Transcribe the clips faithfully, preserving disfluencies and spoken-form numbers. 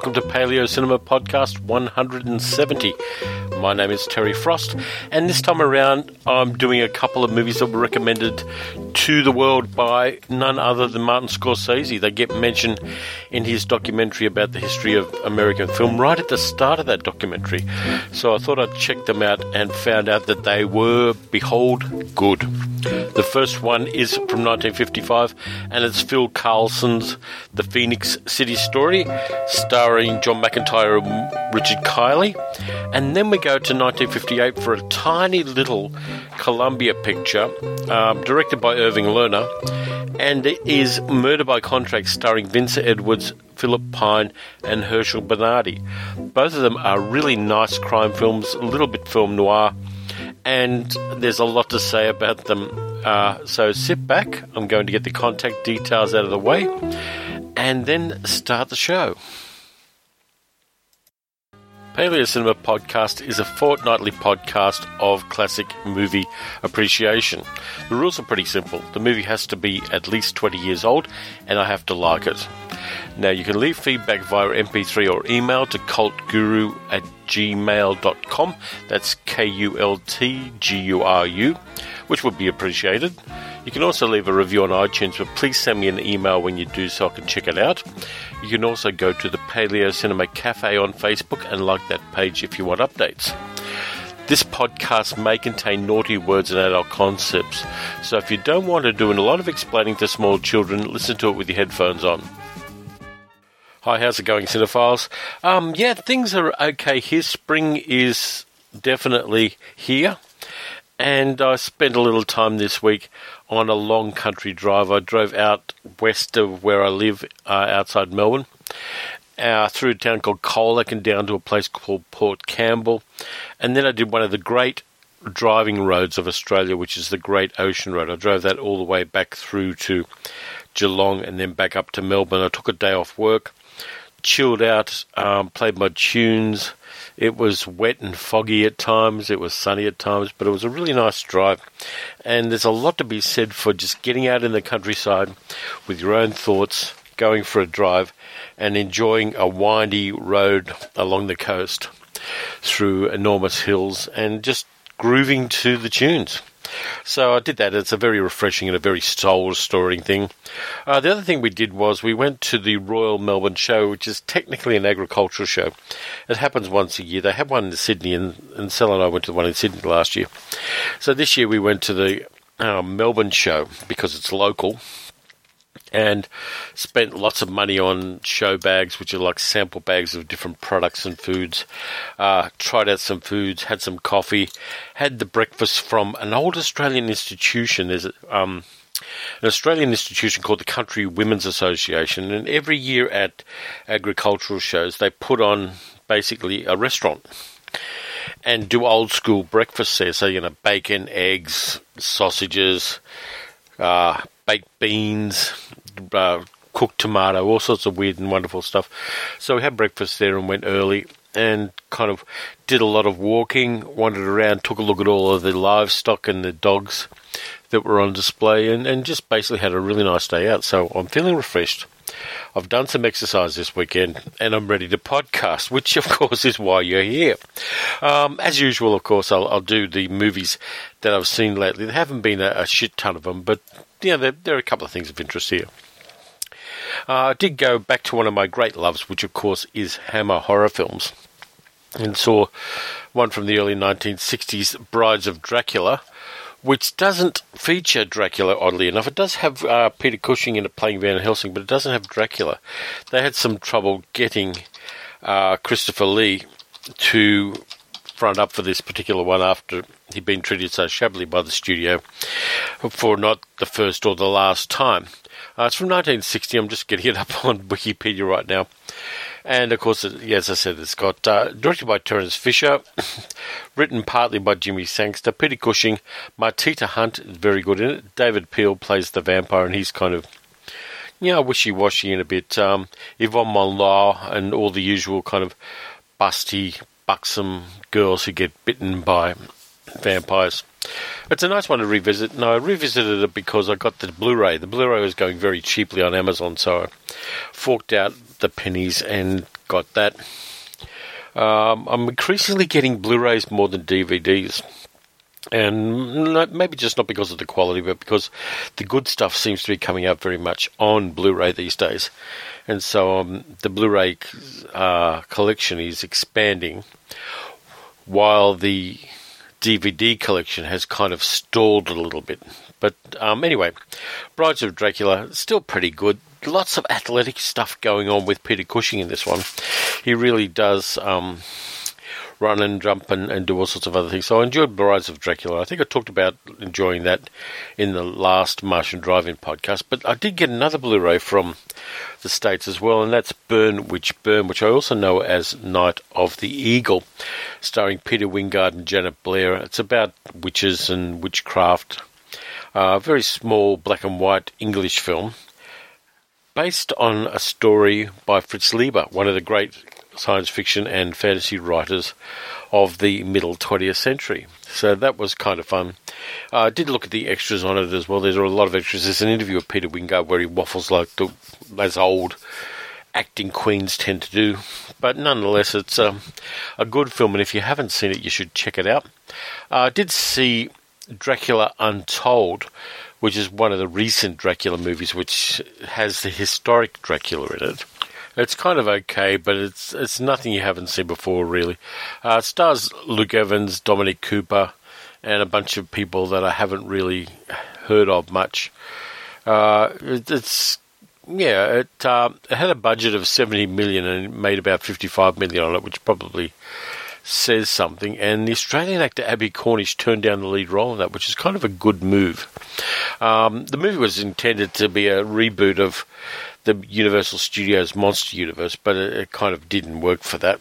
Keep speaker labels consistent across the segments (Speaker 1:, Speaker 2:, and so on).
Speaker 1: welcome to Paleo Cinema Podcast one hundred seventy. My name is Terry Frost, and this time around I'm doing a couple of movies that were recommended to the world by none other than Martin Scorsese. They get mentioned in his documentary about the history of American film right at the start of that documentary. So I thought I'd check them out and found out that they were, behold, good. The first one is from nineteen fifty-five, and it's Phil Carlson's The Phoenix City Story, starring John McIntyre and Richard Kiley. And then we go to nineteen fifty-eight for a tiny little Columbia picture, um, directed by Irving Lerner, and it is Murder by Contract, starring Vincent Edwards, Philip Pine, and Herschel Bernardi. Both of them are really nice crime films, a little bit film noir, and there's a lot to say about them. Uh, so sit back, I'm going to get the contact details out of the way, and then start the show. Paleo Cinema Podcast is a fortnightly podcast of classic movie appreciation. The rules are pretty simple. The movie has to be at least twenty years old, and I have to like it. Now, you can leave feedback via M P three or email to cultguru at gmail dot com. That's K U L T G U R U, which would be appreciated. You can also leave a review on iTunes, but please send me an email when you do so I can check it out. You can also go to the Paleo Cinema Cafe on Facebook and like that page if you want updates. This podcast may contain naughty words and adult concepts, so if you don't want to do a lot of explaining to small children, listen to it with your headphones on. Hi, how's it going, cinephiles? Um, yeah, things are okay here. Spring is definitely here. And I spent a little time this week on a long country drive. I drove out west of where I live, uh, outside Melbourne, uh, through a town called Colac and down to a place called Port Campbell. And then I did one of the great driving roads of Australia, which is the Great Ocean Road. I drove that all the way back through to Geelong and then back up to Melbourne. I took a day off work, chilled out, um, played my tunes. It was wet and foggy at times, it was sunny at times, but it was a really nice drive. And there's a lot to be said for just getting out in the countryside with your own thoughts, going for a drive, and enjoying a windy road along the coast through enormous hills and just grooving to the tunes. So I did that. It's a very refreshing and a very soul-restoring thing. Uh, the other thing we did was we went to the Royal Melbourne Show, which is technically an agricultural show. It happens once a year. They have one in Sydney, and, and Sal and I went to the one in Sydney last year. So this year we went to the uh, Melbourne Show because it's local, and spent lots of money on show bags, which are like sample bags of different products and foods. Uh, tried out some foods, had some coffee, had the breakfast from an old Australian institution. There's um, an Australian institution called the Country Women's Association, and every year at agricultural shows they put on basically a restaurant and do old school breakfasts there. So, you know, bacon, eggs, sausages, uh, baked beans, uh, cooked tomato, all sorts of weird and wonderful stuff. So we had breakfast there and went early and kind of did a lot of walking, wandered around, took a look at all of the livestock and the dogs that were on display, and, and just basically had a really nice day out. So I'm feeling refreshed. I've done some exercise this weekend, and I'm ready to podcast, which, of course, is why you're here. Um, as usual, of course, I'll, I'll do the movies that I've seen lately. There haven't been a, a shit ton of them, but you know, there, there are a couple of things of interest here. Uh, I did go back to one of my great loves, which, of course, is Hammer horror films, and saw one from the early nineteen sixties, Brides of Dracula, which doesn't feature Dracula, oddly enough. It does have uh, Peter Cushing in it playing Van Helsing, but it doesn't have Dracula. They had some trouble getting uh, Christopher Lee to front up for this particular one after he'd been treated so shabbily by the studio for not the first or the last time. Uh, it's from nineteen sixty. I'm just getting it up on Wikipedia right now. And, of course, it, yeah, as I said, it's got uh, directed by Terence Fisher, written partly by Jimmy Sangster, Peter Cushing, Martita Hunt is very good in it. David Peel plays the vampire, and he's kind of, you know, wishy-washy and a bit. Um, Yvonne Monlaw and all the usual kind of busty, buxom girls who get bitten by vampires. It's a nice one to revisit. No, I revisited it because I got the Blu-ray. The Blu-ray was going very cheaply on Amazon, so I forked out the pennies and got that. Um, I'm increasingly getting Blu-rays more than D V Ds. And maybe just not because of the quality, but because the good stuff seems to be coming out very much on Blu-ray these days. And so um, the Blu-ray uh, collection is expanding, while the D V D collection has kind of stalled a little bit. But um, anyway, Brides of Dracula, still pretty good. Lots of athletic stuff going on with Peter Cushing in this one. He really does... Um, run and jump and, and do all sorts of other things. So I enjoyed Brides of Dracula. I think I talked about enjoying that in the last Martian Drive-In podcast, but I did get another Blu-ray from the States as well, and that's Burn Witch Burn, which I also know as Night of the Eagle, starring Peter Wingard and Janet Blair. It's about witches and witchcraft. A uh, very small black and white English film based on a story by Fritz Leiber, one of the great science fiction and fantasy writers of the middle twentieth century. So that was kind of fun. Uh, I did look at the extras on it as well. There's a lot of extras. There's an interview with Peter Wingard where he waffles like the, as old acting queens tend to do. But nonetheless, it's um, a good film, and if you haven't seen it, you should check it out. Uh, I did see Dracula Untold, which is one of the recent Dracula movies, which has the historic Dracula in it. It's kind of okay, but it's it's nothing you haven't seen before, really. Uh, it stars Luke Evans, Dominic Cooper, and a bunch of people that I haven't really heard of much. Uh, it, it's yeah, it, uh, it had a budget of seventy million and it made about fifty-five million on it, which probably says something. And the Australian actor Abbey Cornish turned down the lead role in that, which is kind of a good move. Um, the movie was intended to be a reboot of the Universal Studios Monster Universe, but it, it kind of didn't work for that,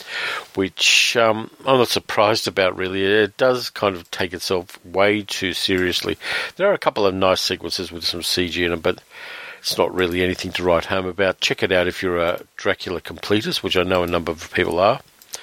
Speaker 1: which um, I'm not surprised about, really. It does kind of take itself way too seriously. There are a couple of nice sequences with some C G in them, but it's not really anything to write home about. Check it out if you're a Dracula completist, which I know a number of people are.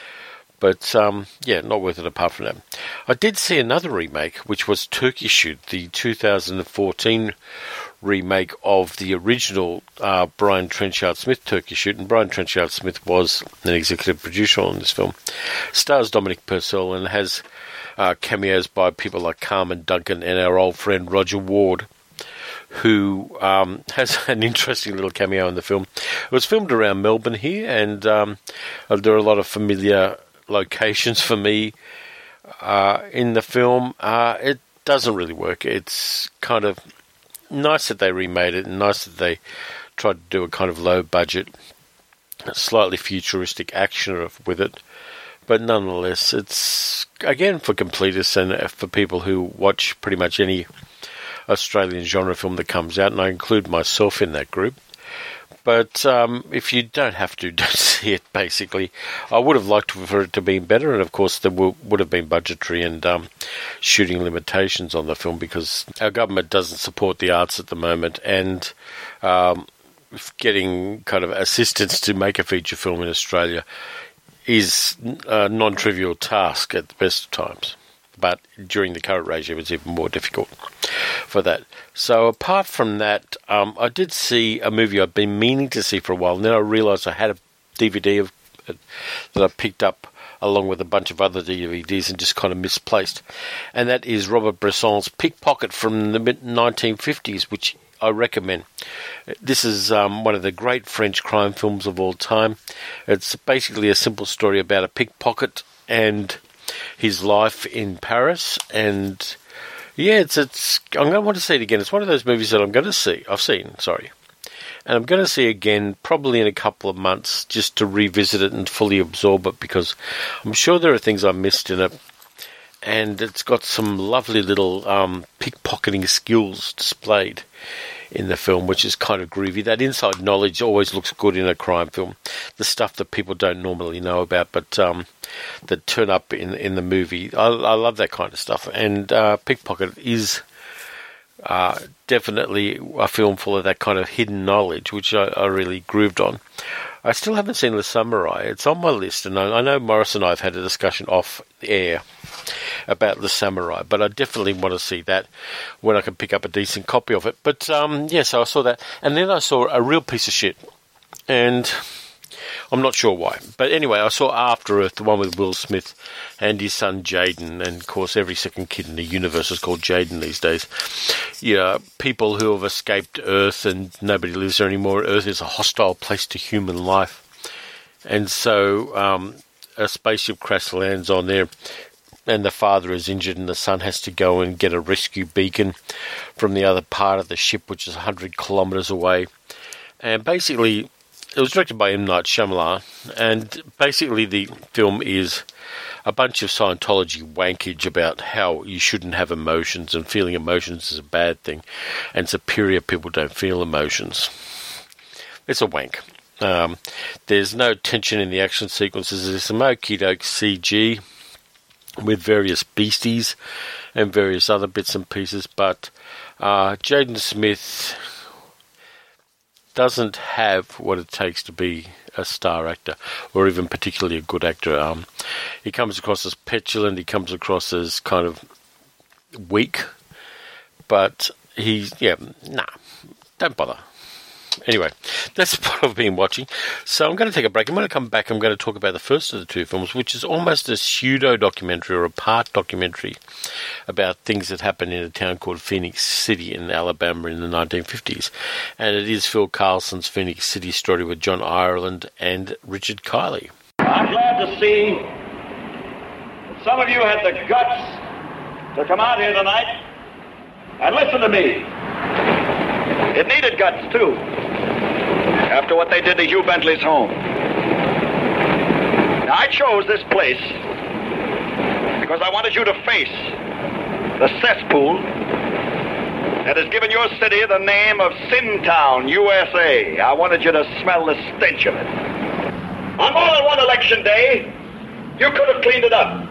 Speaker 1: But, um, yeah, not worth it apart from that. I did see another remake, which was Turkey Shoot, the two thousand fourteen remake of the original uh, Brian Trenchard-Smith Turkey Shoot, and Brian Trenchard-Smith was an executive producer on this film. Stars Dominic Purcell and has uh, cameos by people like Carmen Duncan and our old friend Roger Ward, who um, has an interesting little cameo in the film. It was filmed around Melbourne here, and um, there are a lot of familiar locations for me uh, in the film. Uh, it doesn't really work. It's kind of nice that they remade it, and nice that they tried to do a kind of low-budget, slightly futuristic action with it. But nonetheless, it's, again, for completists and for people who watch pretty much any Australian genre film that comes out, and I include myself in that group. But um, if you don't have to, don't see it, basically. I would have liked for it to be better, and of course there w- would have been budgetary and um, shooting limitations on the film, because our government doesn't support the arts at the moment, and um, getting kind of assistance to make a feature film in Australia is a non-trivial task at the best of times. But during the current regime, it's even more difficult for that. So apart from that, um, I did see a movie I've been meaning to see for a while, and then I realised I had a D V D of uh, that I picked up along with a bunch of other D V Ds and just kind of misplaced. And that is Robert Bresson's Pickpocket from the mid nineteen fifties, which I recommend. This is um, one of the great French crime films of all time. It's basically a simple story about a pickpocket and his life in Paris, and yeah, it's it's. I'm going to want to see it again. It's one of those movies that I'm going to see. I've seen, sorry, and I'm going to see again probably in a couple of months, just to revisit it and fully absorb it, because I'm sure there are things I missed in it, and it's got some lovely little um, pickpocketing skills displayed in the film, which is kind of groovy. That inside knowledge always looks good in a crime film. The stuff that people don't normally know about, but um, that turn up in in the movie. I, I love that kind of stuff. And uh, Pickpocket is uh, definitely a film full of that kind of hidden knowledge, which I, I really grooved on. I still haven't seen The Samurai. It's on my list, and I, I know Morris and I have had a discussion off air about The Samurai, but I definitely want to see that when I can pick up a decent copy of it. But um, yeah, so I saw that, and then I saw A Real Piece of Shit, and I'm not sure why. But anyway, I saw After Earth, the one with Will Smith and his son Jaden. And, of course, every second kid in the universe is called Jaden these days. You know, people who have escaped Earth and nobody lives there anymore. Earth is a hostile place to human life. And so um, a spaceship crash lands on there, and the father is injured, and the son has to go and get a rescue beacon from the other part of the ship, which is one hundred kilometres away. And basically, it was directed by M. Night Shyamalan, and basically the film is a bunch of Scientology wankage about how you shouldn't have emotions, and feeling emotions is a bad thing, and superior people don't feel emotions. It's a wank. Um, there's no tension in the action sequences. There's some okey-doke C G with various beasties and various other bits and pieces, but uh, Jaden Smith doesn't have what it takes to be a star actor, or even particularly a good actor. Um, he comes across as petulant, he comes across as kind of weak, but he's, yeah, nah, don't bother. Anyway, that's what I've been watching. So I'm going to take a break. I'm going to come back. I'm going to talk about the first of the two films, which is almost a pseudo-documentary or a part documentary about things that happened in a town called Phoenix City in Alabama in the nineteen fifties. And it is Phil Carlson's Phoenix City story with John Ireland and Richard Kiley.
Speaker 2: I'm glad to see that some of you had the guts to come out here tonight and listen to me. It needed guts, too, after what they did to Hugh Bentley's home. Now, I chose this place because I wanted you to face the cesspool that has given your city the name of Sin Town, U S A. I wanted you to smell the stench of it. On more than one election day, you could have cleaned it up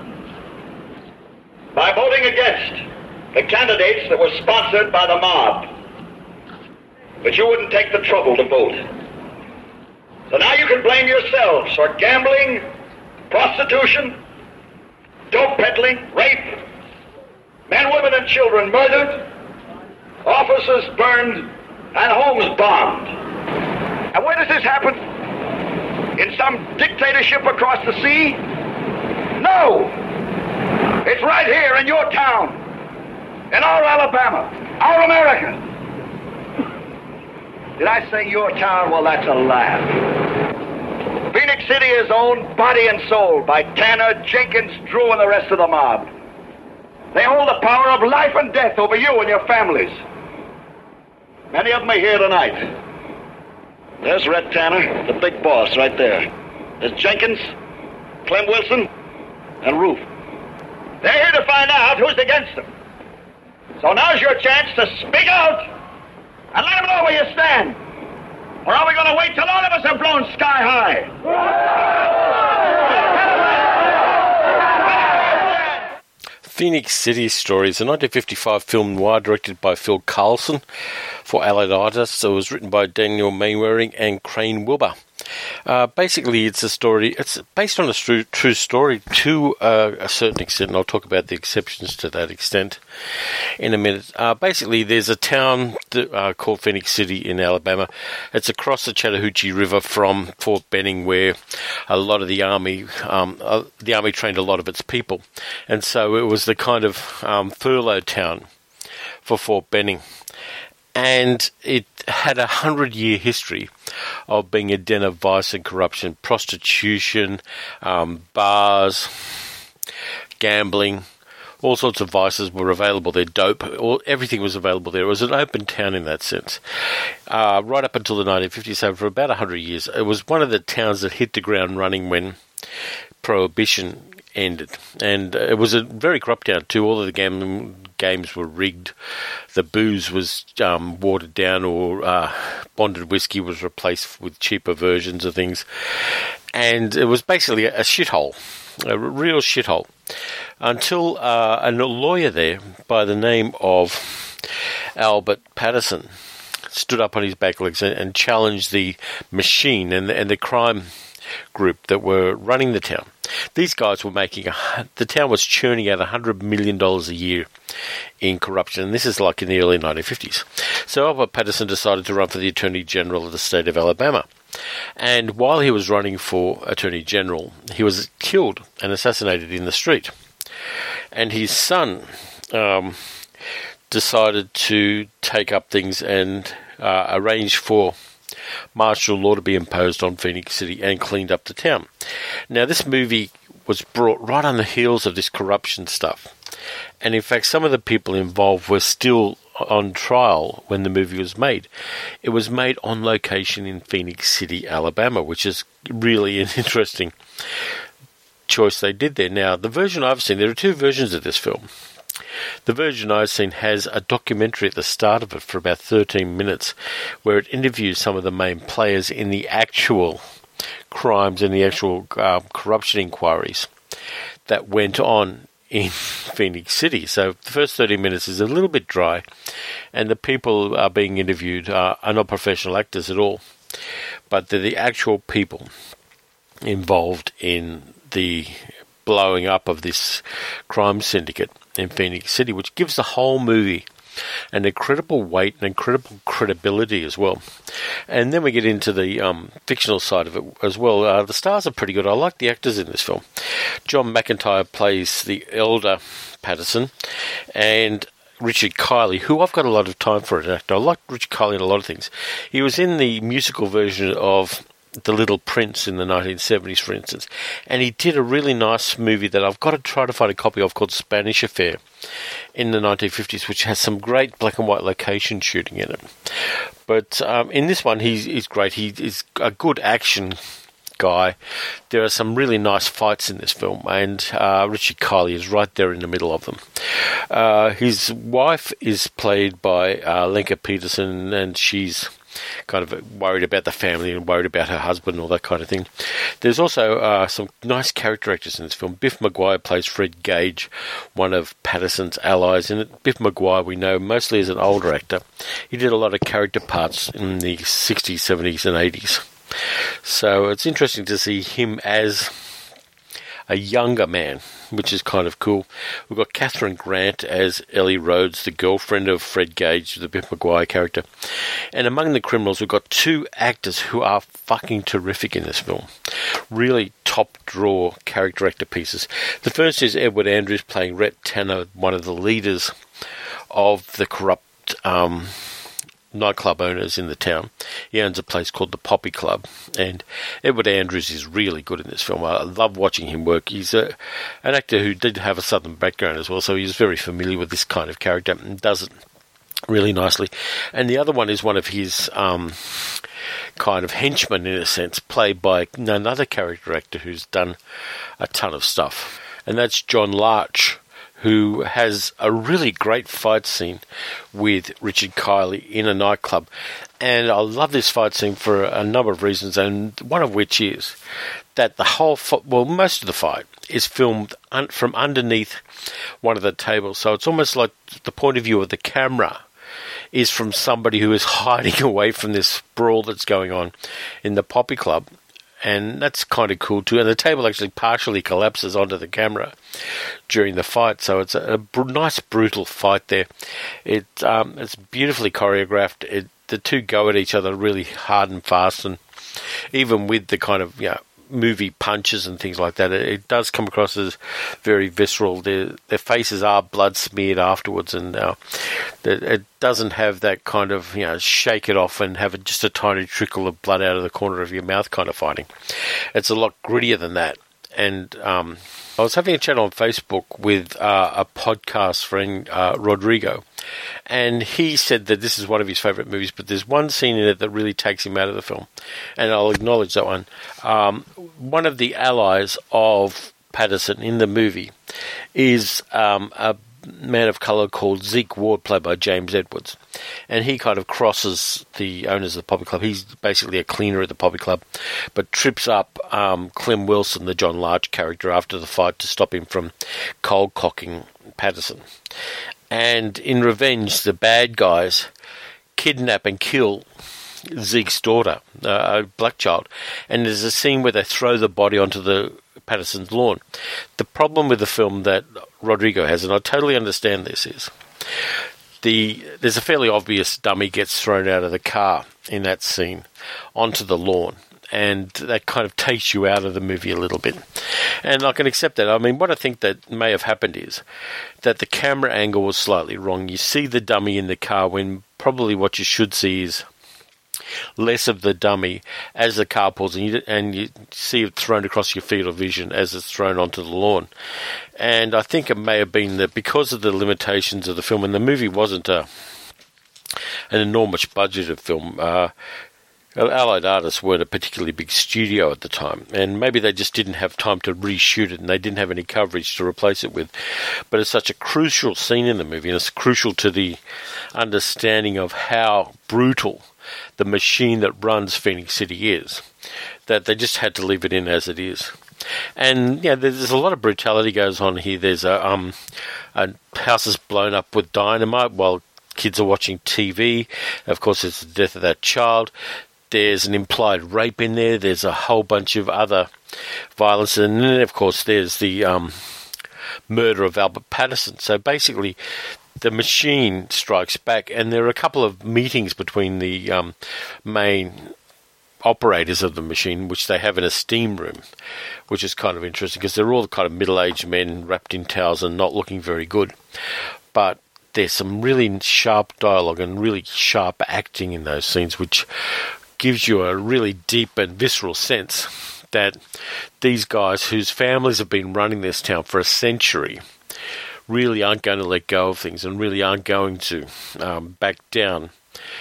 Speaker 2: by voting against the candidates that were sponsored by the mob. But you wouldn't take the trouble to vote. So now you can blame yourselves for gambling, prostitution, dope peddling, rape, men, women, and children murdered, offices burned, and homes bombed. And where does this happen? In some dictatorship across the sea? No! It's right here in your town, in our Alabama, our America. Did I say your town? Well, that's a laugh. Phoenix City is owned body and soul by Tanner, Jenkins, Drew, and the rest of the mob. They hold the power of life and death over you and your families. Many of them are here tonight. There's Red Tanner, the big boss, right there. There's Jenkins, Clem Wilson, and Ruth. They're here to find out who's against them. So now's your chance to speak out and let them know where you stand. Or are we going to wait till all of us are blown sky high?
Speaker 1: Phoenix City Story is a nineteen fifty-five film noir directed by Phil Carlson for Allied Artists. It was written by Daniel Mainwaring and Crane Wilbur. Uh, basically, it's a story. It's based on a true, true story to uh, a certain extent, and I'll talk about the exceptions to that extent in a minute. Uh, basically, there's a town that, uh, called Phoenix City in Alabama. It's across the Chattahoochee River from Fort Benning, where a lot of the army, um, uh, the army trained a lot of its people, and so it was the kind of um, furlough town for Fort Benning. And it had a hundred-year history of being a den of vice and corruption, prostitution, um, bars, gambling, all sorts of vices were available there. Dope, all, everything was available there. It was an open town in that sense. Uh, right up until the nineteen fifties, so for about a hundred years, it was one of the towns that hit the ground running when Prohibition ended. And uh, it was a very corrupt town too. All of the gambling games were rigged. The booze was um, watered down, or uh, bonded whiskey was replaced with cheaper versions of things. And it was basically a, a shithole, a real shithole. Until uh, a lawyer there by the name of Albert Patterson stood up on his back legs and, and challenged the machine and the, and the crime group that were running the town. These guys were making, a, the town was churning out one hundred million dollars a year in corruption, and this is like in the early nineteen fifties. So Albert Patterson decided to run for the Attorney General of the state of Alabama. And while he was running for Attorney General, he was killed and assassinated in the street. And his son um, decided to take up things and uh, arrange for martial law to be imposed on Phoenix City and cleaned up the town. Now, this movie was brought right on the heels of this corruption stuff. And in fact, some of the people involved were still on trial when the movie was made. It was made on location in Phoenix City, Alabama, which is really an interesting choice they did there. Now, the version I've seen, there are two versions of this film. The version I've seen has a documentary at the start of it for about thirteen minutes where it interviews some of the main players in the actual crimes and the actual uh, corruption inquiries that went on in Phoenix City. So the first thirty minutes is a little bit dry, and the people are being interviewed uh, are not professional actors at all, but they're the actual people involved in the blowing up of this crime syndicate in Phoenix City, which gives the whole movie an incredible weight and incredible credibility as well. And then we get into the um, fictional side of it as well. Uh, the stars are pretty good. I like the actors in this film. John McIntyre plays the elder Patterson, and Richard Kiley, who I've got a lot of time for an actor. I like Richard Kiley in a lot of things. He was in the musical version of The Little Prince in the nineteen seventies, for instance. And he did a really nice movie that I've got to try to find a copy of called Spanish Affair in the nineteen fifties, which has some great black and white location shooting in it. But um, in this one, he's, he's great. He is a good action guy. There are some really nice fights in this film, and uh, Richard Kiley is right there in the middle of them. Uh, his wife is played by uh, Lenka Peterson, and she's kind of worried about the family and worried about her husband and all that kind of thing. There's also uh, some nice character actors in this film. Biff McGuire plays Fred Gage, one of Patterson's allies. And Biff McGuire we know mostly as an older actor. He did a lot of character parts in the sixties, seventies and eighties. So it's interesting to see him as a younger man, which is kind of cool. We've got Catherine Grant as Ellie Rhodes, the girlfriend of Fred Gage, the Biff McGuire character. And among the criminals, we've got two actors who are fucking terrific in this film. Really top-drawer character actor pieces. The first is Edward Andrews playing Rhett Tanner, one of the leaders of the corrupt um, nightclub owners in the town. He owns a place called the Poppy Club, and Edward Andrews is really good in this film. I love watching him work. He's a, an actor who did have a southern background as well, so he's very familiar with this kind of character and does it really nicely. And the other one is one of his um, kind of henchmen, in a sense, played by another character actor who's done a ton of stuff, and that's John Larch, who has a really great fight scene with Richard Kiley in a nightclub. And I love this fight scene for a number of reasons, and one of which is that the whole, fi- well, most of the fight is filmed un- from underneath one of the tables. So it's almost like the point of view of the camera is from somebody who is hiding away from this brawl that's going on in the Poppy Club. And that's kind of cool too. And the table actually partially collapses onto the camera during the fight, so it's a, a br- nice, brutal fight there. It um, it's beautifully choreographed. It, the two go at each other really hard and fast, and even with the kind of, you know, movie punches and things like that, it, it does come across as very visceral. Their, their faces are blood smeared afterwards, and uh, it, it doesn't have that kind of, you know, shake it off and have just a tiny trickle of blood out of the corner of your mouth kind of fighting. It's a lot grittier than that. And um, I was having a chat on Facebook with uh, a podcast friend, uh, Rodrigo, and he said that this is one of his favourite movies, but there's one scene in it that really takes him out of the film, and I'll acknowledge that one. Um, one of the allies of Patterson in the movie is um, a man of colour called Zeke Ward, played by James Edwards, and he kind of crosses the owners of the Poppy Club. He's basically a cleaner at the Poppy Club, but trips up um, Clem Wilson, the John Larch character, after the fight to stop him from cold-cocking Patterson. And in revenge, the bad guys kidnap and kill Zeke's daughter, uh, a black child, and there's a scene where they throw the body onto the Patterson's lawn. The problem with the film that Rodrigo has, and I totally understand this, is the there's a fairly obvious dummy gets thrown out of the car in that scene onto the lawn, and that kind of takes you out of the movie a little bit. And I can accept that. I mean, what I think that may have happened is that the camera angle was slightly wrong. You see the dummy in the car when probably what you should see is less of the dummy as the car pulls, and you, and you see it thrown across your field of vision as it's thrown onto the lawn. And I think it may have been that because of the limitations of the film, and the movie wasn't a, an enormous budgeted film, uh, Allied Artists weren't a particularly big studio at the time, and maybe they just didn't have time to reshoot it, and they didn't have any coverage to replace it with. But it's such a crucial scene in the movie, and it's crucial to the understanding of how brutal the machine that runs Phoenix City is, that they just had to leave it in as it is. And yeah, there's a lot of brutality goes on here. There's a um, a house is blown up with dynamite while kids are watching T V. Of course, it's the death of that child. There's an implied rape in there. There's a whole bunch of other violence, and then of course there's the um, murder of Albert Patterson. So basically, the machine strikes back, and there are a couple of meetings between the um, main operators of the machine, which they have in a steam room, which is kind of interesting because they're all kind of middle-aged men wrapped in towels and not looking very good. But there's some really sharp dialogue and really sharp acting in those scenes, which gives you a really deep and visceral sense that these guys, whose families have been running this town for a century, really aren't going to let go of things and really aren't going to um, back down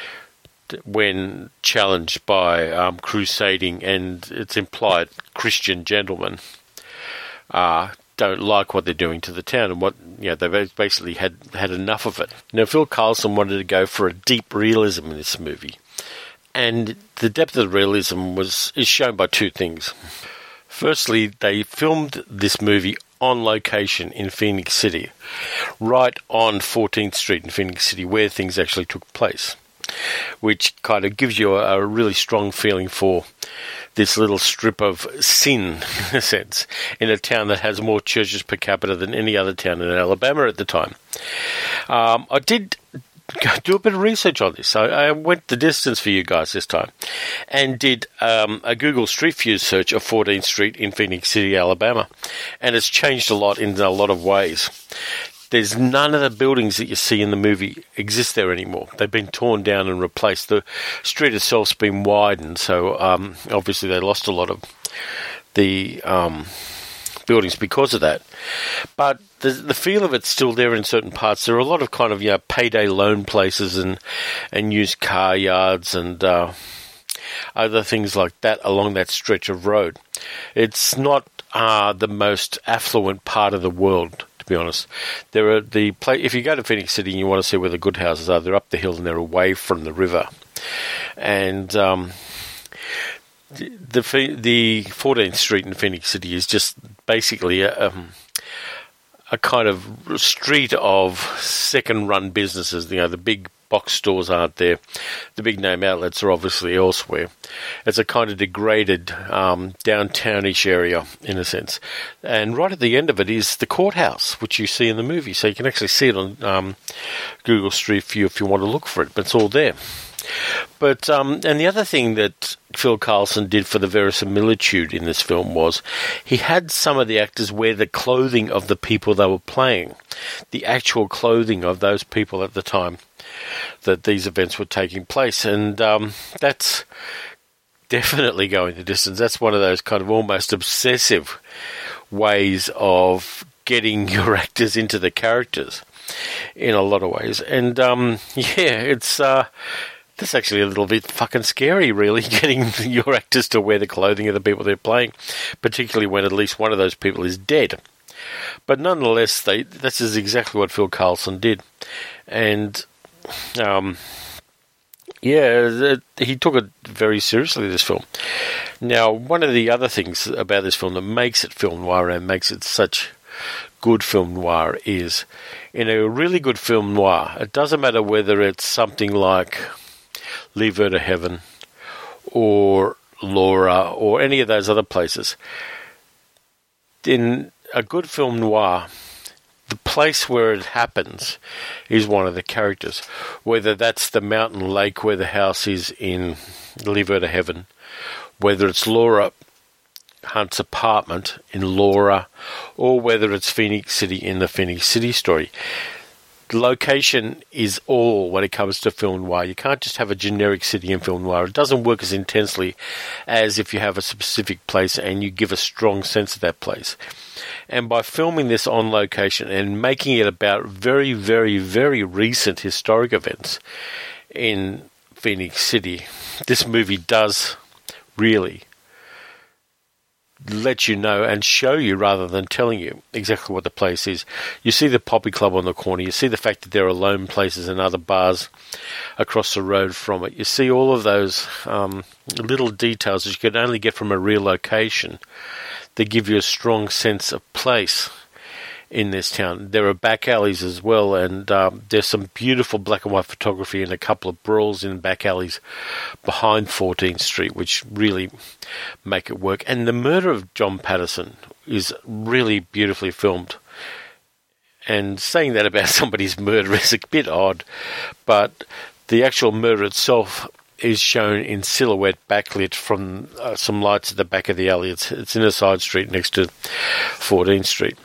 Speaker 1: when challenged by um, crusading and it's implied Christian gentlemen uh, don't like what they're doing to the town, and what you know they've basically had had enough of it. Now, Phil Karlson wanted to go for a deep realism in this movie, and the depth of the realism was is shown by two things. Firstly, they filmed this movie on location in Phoenix City, right on fourteenth Street in Phoenix City, where things actually took place, which kind of gives you a, a really strong feeling for this little strip of sin, in a sense, in a town that has more churches per capita than any other town in Alabama at the time. Um, I did do a bit of research on this. I, I went the distance for you guys this time and did um, a Google Street View search of fourteenth Street in Phoenix City, Alabama, and it's changed a lot in a lot of ways. There's none of the buildings that you see in the movie exist there anymore. They've been torn down and replaced. The street itself's been widened, so um, obviously they lost a lot of the um, buildings because of that. But the, the feel of it's still there in certain parts. There are a lot of kind of you know, payday loan places and, and used car yards and uh, other things like that along that stretch of road. It's not uh, the most affluent part of the world, to be honest. There are the play, if you go to Phoenix City and you want to see where the good houses are, they're up the hill and they're away from the river. And um, the the fourteenth Street in Phoenix City is just basically a, um, a kind of street of second-run businesses. You know, the big box stores aren't there. The big name outlets are obviously elsewhere. It's a kind of degraded um, downtownish area in a sense. And right at the end of it is the courthouse, which you see in the movie. So you can actually see it on um, Google Street View if you want to look for it, but it's all there. But um, and the other thing that Phil Karlson did for the verisimilitude in this film was he had some of the actors wear the clothing of the people they were playing, the actual clothing of those people at the time that these events were taking place, and um, that's definitely going the distance. That's one of those kind of almost obsessive ways of getting your actors into the characters in a lot of ways. And um, yeah, it's uh, that's actually a little bit fucking scary, really, getting your actors to wear the clothing of the people they're playing, particularly when at least one of those people is dead. But nonetheless, they, this is exactly what Phil Karlson did. And Um, yeah, he took it very seriously, this film. Now, one of the other things about this film that makes it film noir and makes it such good film noir is, in a really good film noir, it doesn't matter whether it's something like Leave Her to Heaven or Laura or any of those other places. In a good film noir, the place where it happens is one of the characters, whether that's the mountain lake where the house is in Leave Her to Heaven, whether it's Laura Hunt's apartment in Laura, or whether it's Phoenix City in the Phoenix City story. The location is all when it comes to film noir. You can't just have a generic city in film noir. It doesn't work as intensely as if you have a specific place and you give a strong sense of that place. And by filming this on location and making it about very, very, very recent historic events in Phoenix City, this movie does really let you know and show you rather than telling you exactly what the place is. You see the Poppy Club on the corner. You see the fact that there are lone places and other bars across the road from it. You see all of those um, little details that you can only get from a real location that give you a strong sense of place in this town. There are back alleys as well, and um, there's some beautiful black and white photography and a couple of brawls in back alleys behind fourteenth Street, which really make it work. And the murder of John Patterson is really beautifully filmed. And saying that about somebody's murder is a bit odd, but the actual murder itself is shown in silhouette backlit from uh, some lights at the back of the alley. It's, it's in a side street next to fourteenth Street.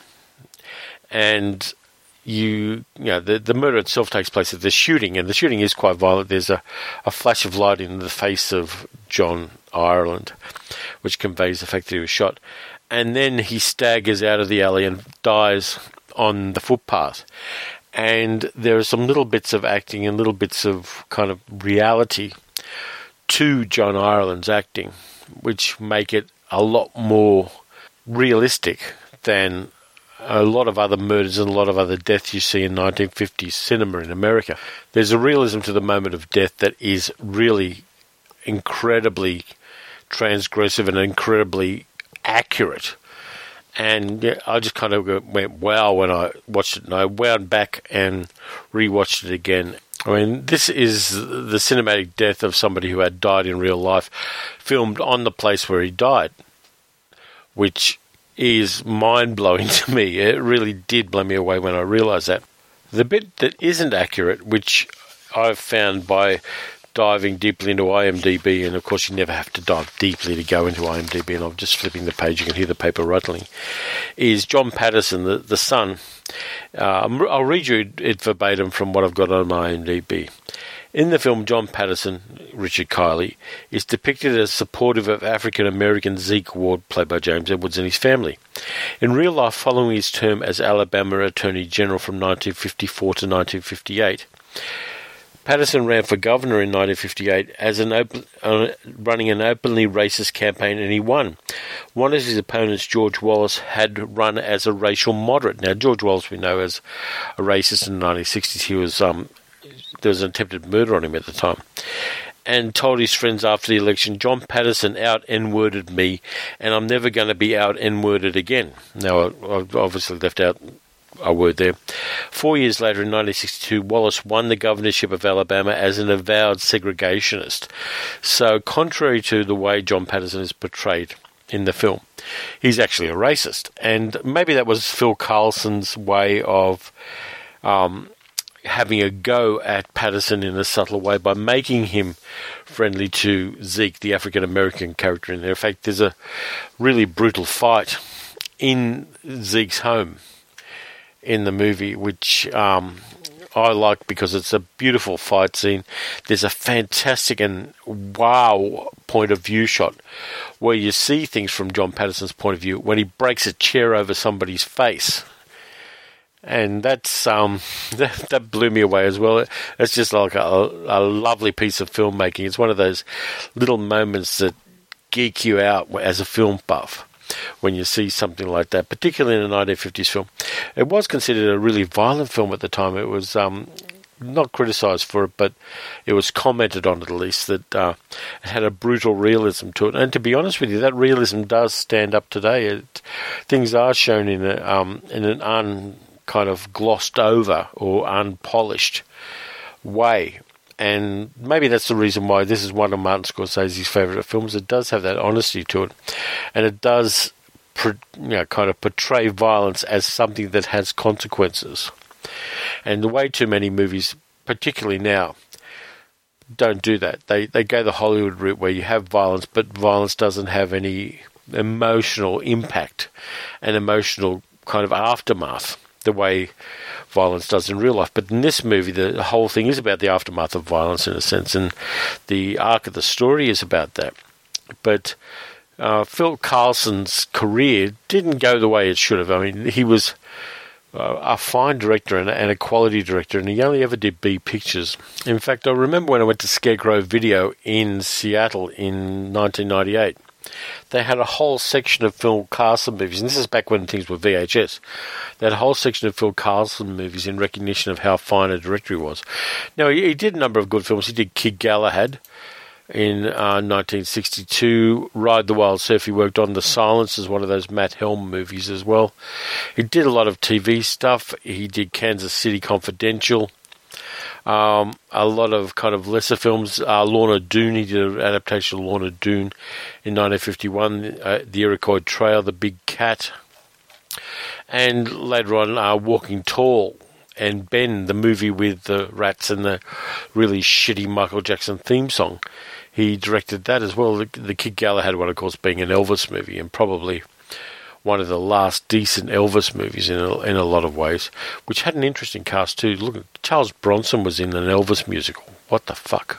Speaker 1: And you, you know, the, the murder itself takes place at the shooting, and the shooting is quite violent. There's a, a flash of light in the face of John Ireland, which conveys the fact that he was shot. And then he staggers out of the alley and dies on the footpath. And there are some little bits of acting and little bits of kind of reality to John Ireland's acting, which make it a lot more realistic than a lot of other murders and a lot of other deaths you see in nineteen fifties cinema in America. There's a realism to the moment of death that is really incredibly transgressive and incredibly accurate. And yeah, I just kind of went, wow, when I watched it. And I wound back and rewatched it again. I mean, this is the cinematic death of somebody who had died in real life, filmed on the place where he died, which is mind-blowing to me. It really did blow me away when I realised that. The bit that isn't accurate, which I've found by diving deeply into IMDb, and of course you never have to dive deeply to go into IMDb, and I'm just flipping the page, you can hear the paper rattling, is John Patterson, the, the son. Uh, I'll read you it verbatim from what I've got on my IMDb. In the film, John Patterson, Richard Kiley, is depicted as supportive of African-American Zeke Ward, played by James Edwards, and his family. In real life, following his term as Alabama Attorney General from nineteen fifty-four to nineteen fifty-eight, Patterson ran for governor in nineteen fifty-eight as an open, uh, running an openly racist campaign, and he won. One of his opponents, George Wallace, had run as a racial moderate. Now, George Wallace we know as a racist in the nineteen sixties. He was um, there was an attempted murder on him at the time, and told his friends after the election, John Patterson out N-worded me, and I'm never going to be out N-worded again. Now, I, I obviously left out a word there. Four years later, in nineteen sixty-two, Wallace won the governorship of Alabama as an avowed segregationist. So, contrary to the way John Patterson is portrayed in the film, he's actually a racist. And maybe that was Phil Carlson's way of um, having a go at Patterson in a subtle way by making him friendly to Zeke, the African-American character in there. In fact, there's a really brutal fight in Zeke's home in the movie, which um, I like because it's a beautiful fight scene. There's a fantastic and wow point of view shot where you see things from John Patterson's point of view when he breaks a chair over somebody's face. And that's um, that, that blew me away as well. It's just like a, a lovely piece of filmmaking. It's one of those little moments that geek you out as a film buff when you see something like that, particularly in a nineteen fifties film. It was considered a really violent film at the time. It was um, not criticised for it, but it was commented on at least that uh, it had a brutal realism to it. And to be honest with you, that realism does stand up today. It, things are shown in a, um, in an un kind of glossed over or unpolished way. And maybe that's the reason why this is one of Martin Scorsese's favourite films. It does have that honesty to it, and it does, you know, kind of portray violence as something that has consequences. And the way too many movies, particularly now, don't do that. They they go the Hollywood route where you have violence, but violence doesn't have any emotional impact and emotional kind of aftermath the way violence does in real life. But in this movie, the whole thing is about the aftermath of violence in a sense, and the arc of the story is about that. But uh, Phil Carlson's career didn't go the way it should have. I mean, he was uh, a fine director and, and a quality director, and he only ever did B pictures. In fact, I remember when I went to Scarecrow Video in Seattle in nineteen ninety-eight, they had a whole section of Phil Carlson movies, and this is back when things were V H S. They had a whole section of Phil Carlson movies in recognition of how fine a director he was. Now, he, he did a number of good films. He did Kid Galahad in uh, nineteen sixty-two, Ride the Wild Surf. He worked on The Silence as one of those Matt Helm movies as well. He did a lot of T V stuff. He did Kansas City Confidential. Um, a lot of kind of lesser films. Uh, Lorna Doone, he did an adaptation of Lorna Doone in nineteen fifty-one. Uh, the Iroquois Trail, The Big Cat. And later on, uh, Walking Tall and Ben, the movie with the rats and the really shitty Michael Jackson theme song. He directed that as well. The, the Kid Galahad one, of course, being an Elvis movie, and probably one of the last decent Elvis movies in a, in a lot of ways, which had an interesting cast too. Look, Charles Bronson was in an Elvis musical. What the fuck?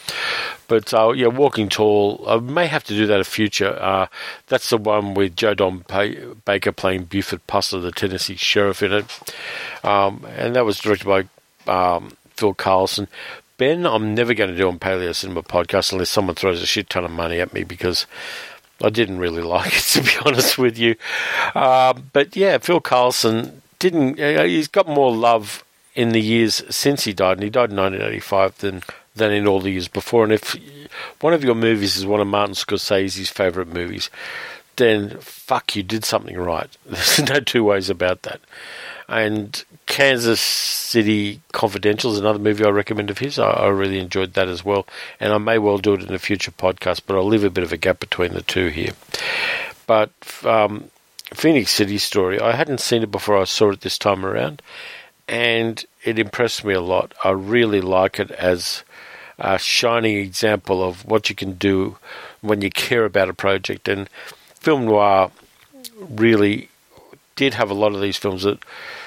Speaker 1: But, uh, yeah, Walking Tall, I may have to do that in future. Uh, that's the one with Joe Don pa- Baker playing Buford Puster, the Tennessee sheriff, in it. Um, and that was directed by um, Phil Carlson. Ben, I'm never going to do on Paleo Cinema Podcast unless someone throws a shit ton of money at me, because I didn't really like it, to be honest with you. Uh, but, yeah, Phil Carlson didn't... Uh, he's got more love in the years since he died, and he died in nineteen eighty-five, than... than in all the years before. And if one of your movies is one of Martin Scorsese's favourite movies, then fuck, you did something right. There's no two ways about that. And Kansas City Confidential is another movie I recommend of his. I, I really enjoyed that as well. And I may well do it in a future podcast, but I'll leave a bit of a gap between the two here. But um, Phoenix City Story, I hadn't seen it before I saw it this time around, and it impressed me a lot. I really like it as a shining example of what you can do when you care about a project. And film noir really did have a lot of these films that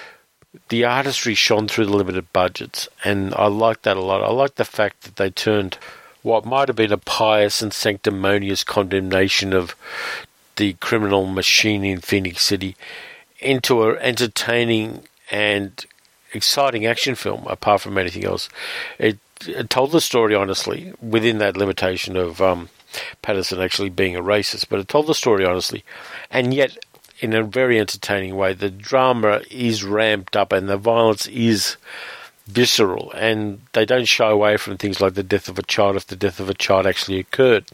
Speaker 1: the artistry shone through the limited budgets, and I liked that a lot. I liked the fact that they turned what might have been a pious and sanctimonious condemnation of the criminal machine in Phoenix City into an entertaining and exciting action film, apart from anything else. It, it told the story honestly, within that limitation of um, Patterson actually being a racist, but it told the story honestly, and yet in a very entertaining way. The drama is ramped up and the violence is visceral, and they don't shy away from things like the death of a child if the death of a child actually occurred.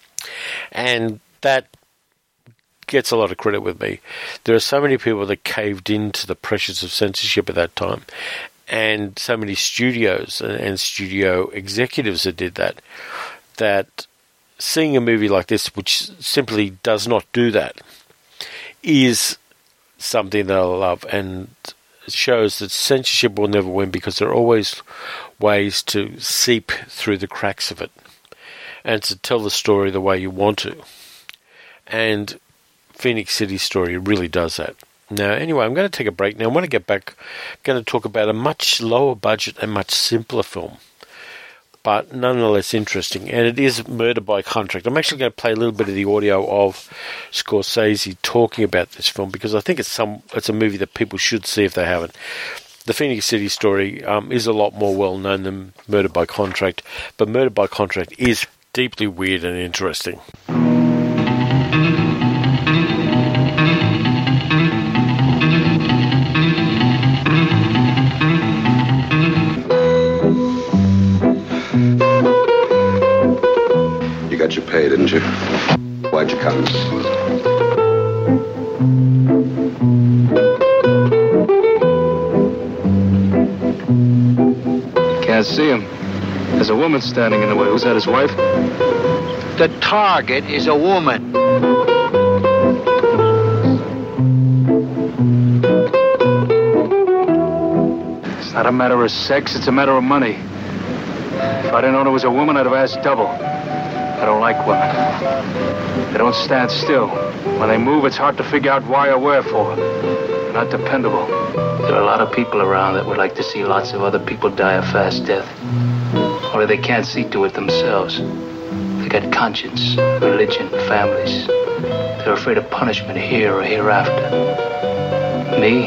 Speaker 1: And that gets a lot of credit with me. There are so many people that caved into the pressures of censorship at that time, and so many studios and studio executives that did that, that seeing a movie like this, which simply does not do that, is something that I love, and shows that censorship will never win, because there are always ways to seep through the cracks of it and to tell the story the way you want to. And Phoenix City Story really does that. Now, anyway, I'm going to take a break now. I want to get back, I'm going to talk about a much lower budget and much simpler film, but nonetheless interesting, and it is Murder by Contract. I'm actually going to play a little bit of the audio of Scorsese talking about this film, because I think it's some it's a movie that people should see if they haven't. The Phoenix City Story um, is a lot more well-known than Murder by Contract, but Murder by Contract is deeply weird and interesting.
Speaker 3: You paid, didn't you? Why'd you come?
Speaker 4: Can't see him. There's a woman standing in the way. Who's that, his wife?
Speaker 5: The target is a woman.
Speaker 4: It's not a matter of sex, it's a matter of money. If I'd have known it was a woman, I'd have asked double. I don't like women. They don't stand still. When they move, it's hard to figure out why or wherefore. They're not dependable. There are a lot of people around that would like to see lots of other people die a fast death. Only they can't see to it themselves. They got conscience, religion, families. They're afraid of punishment here or hereafter. Me?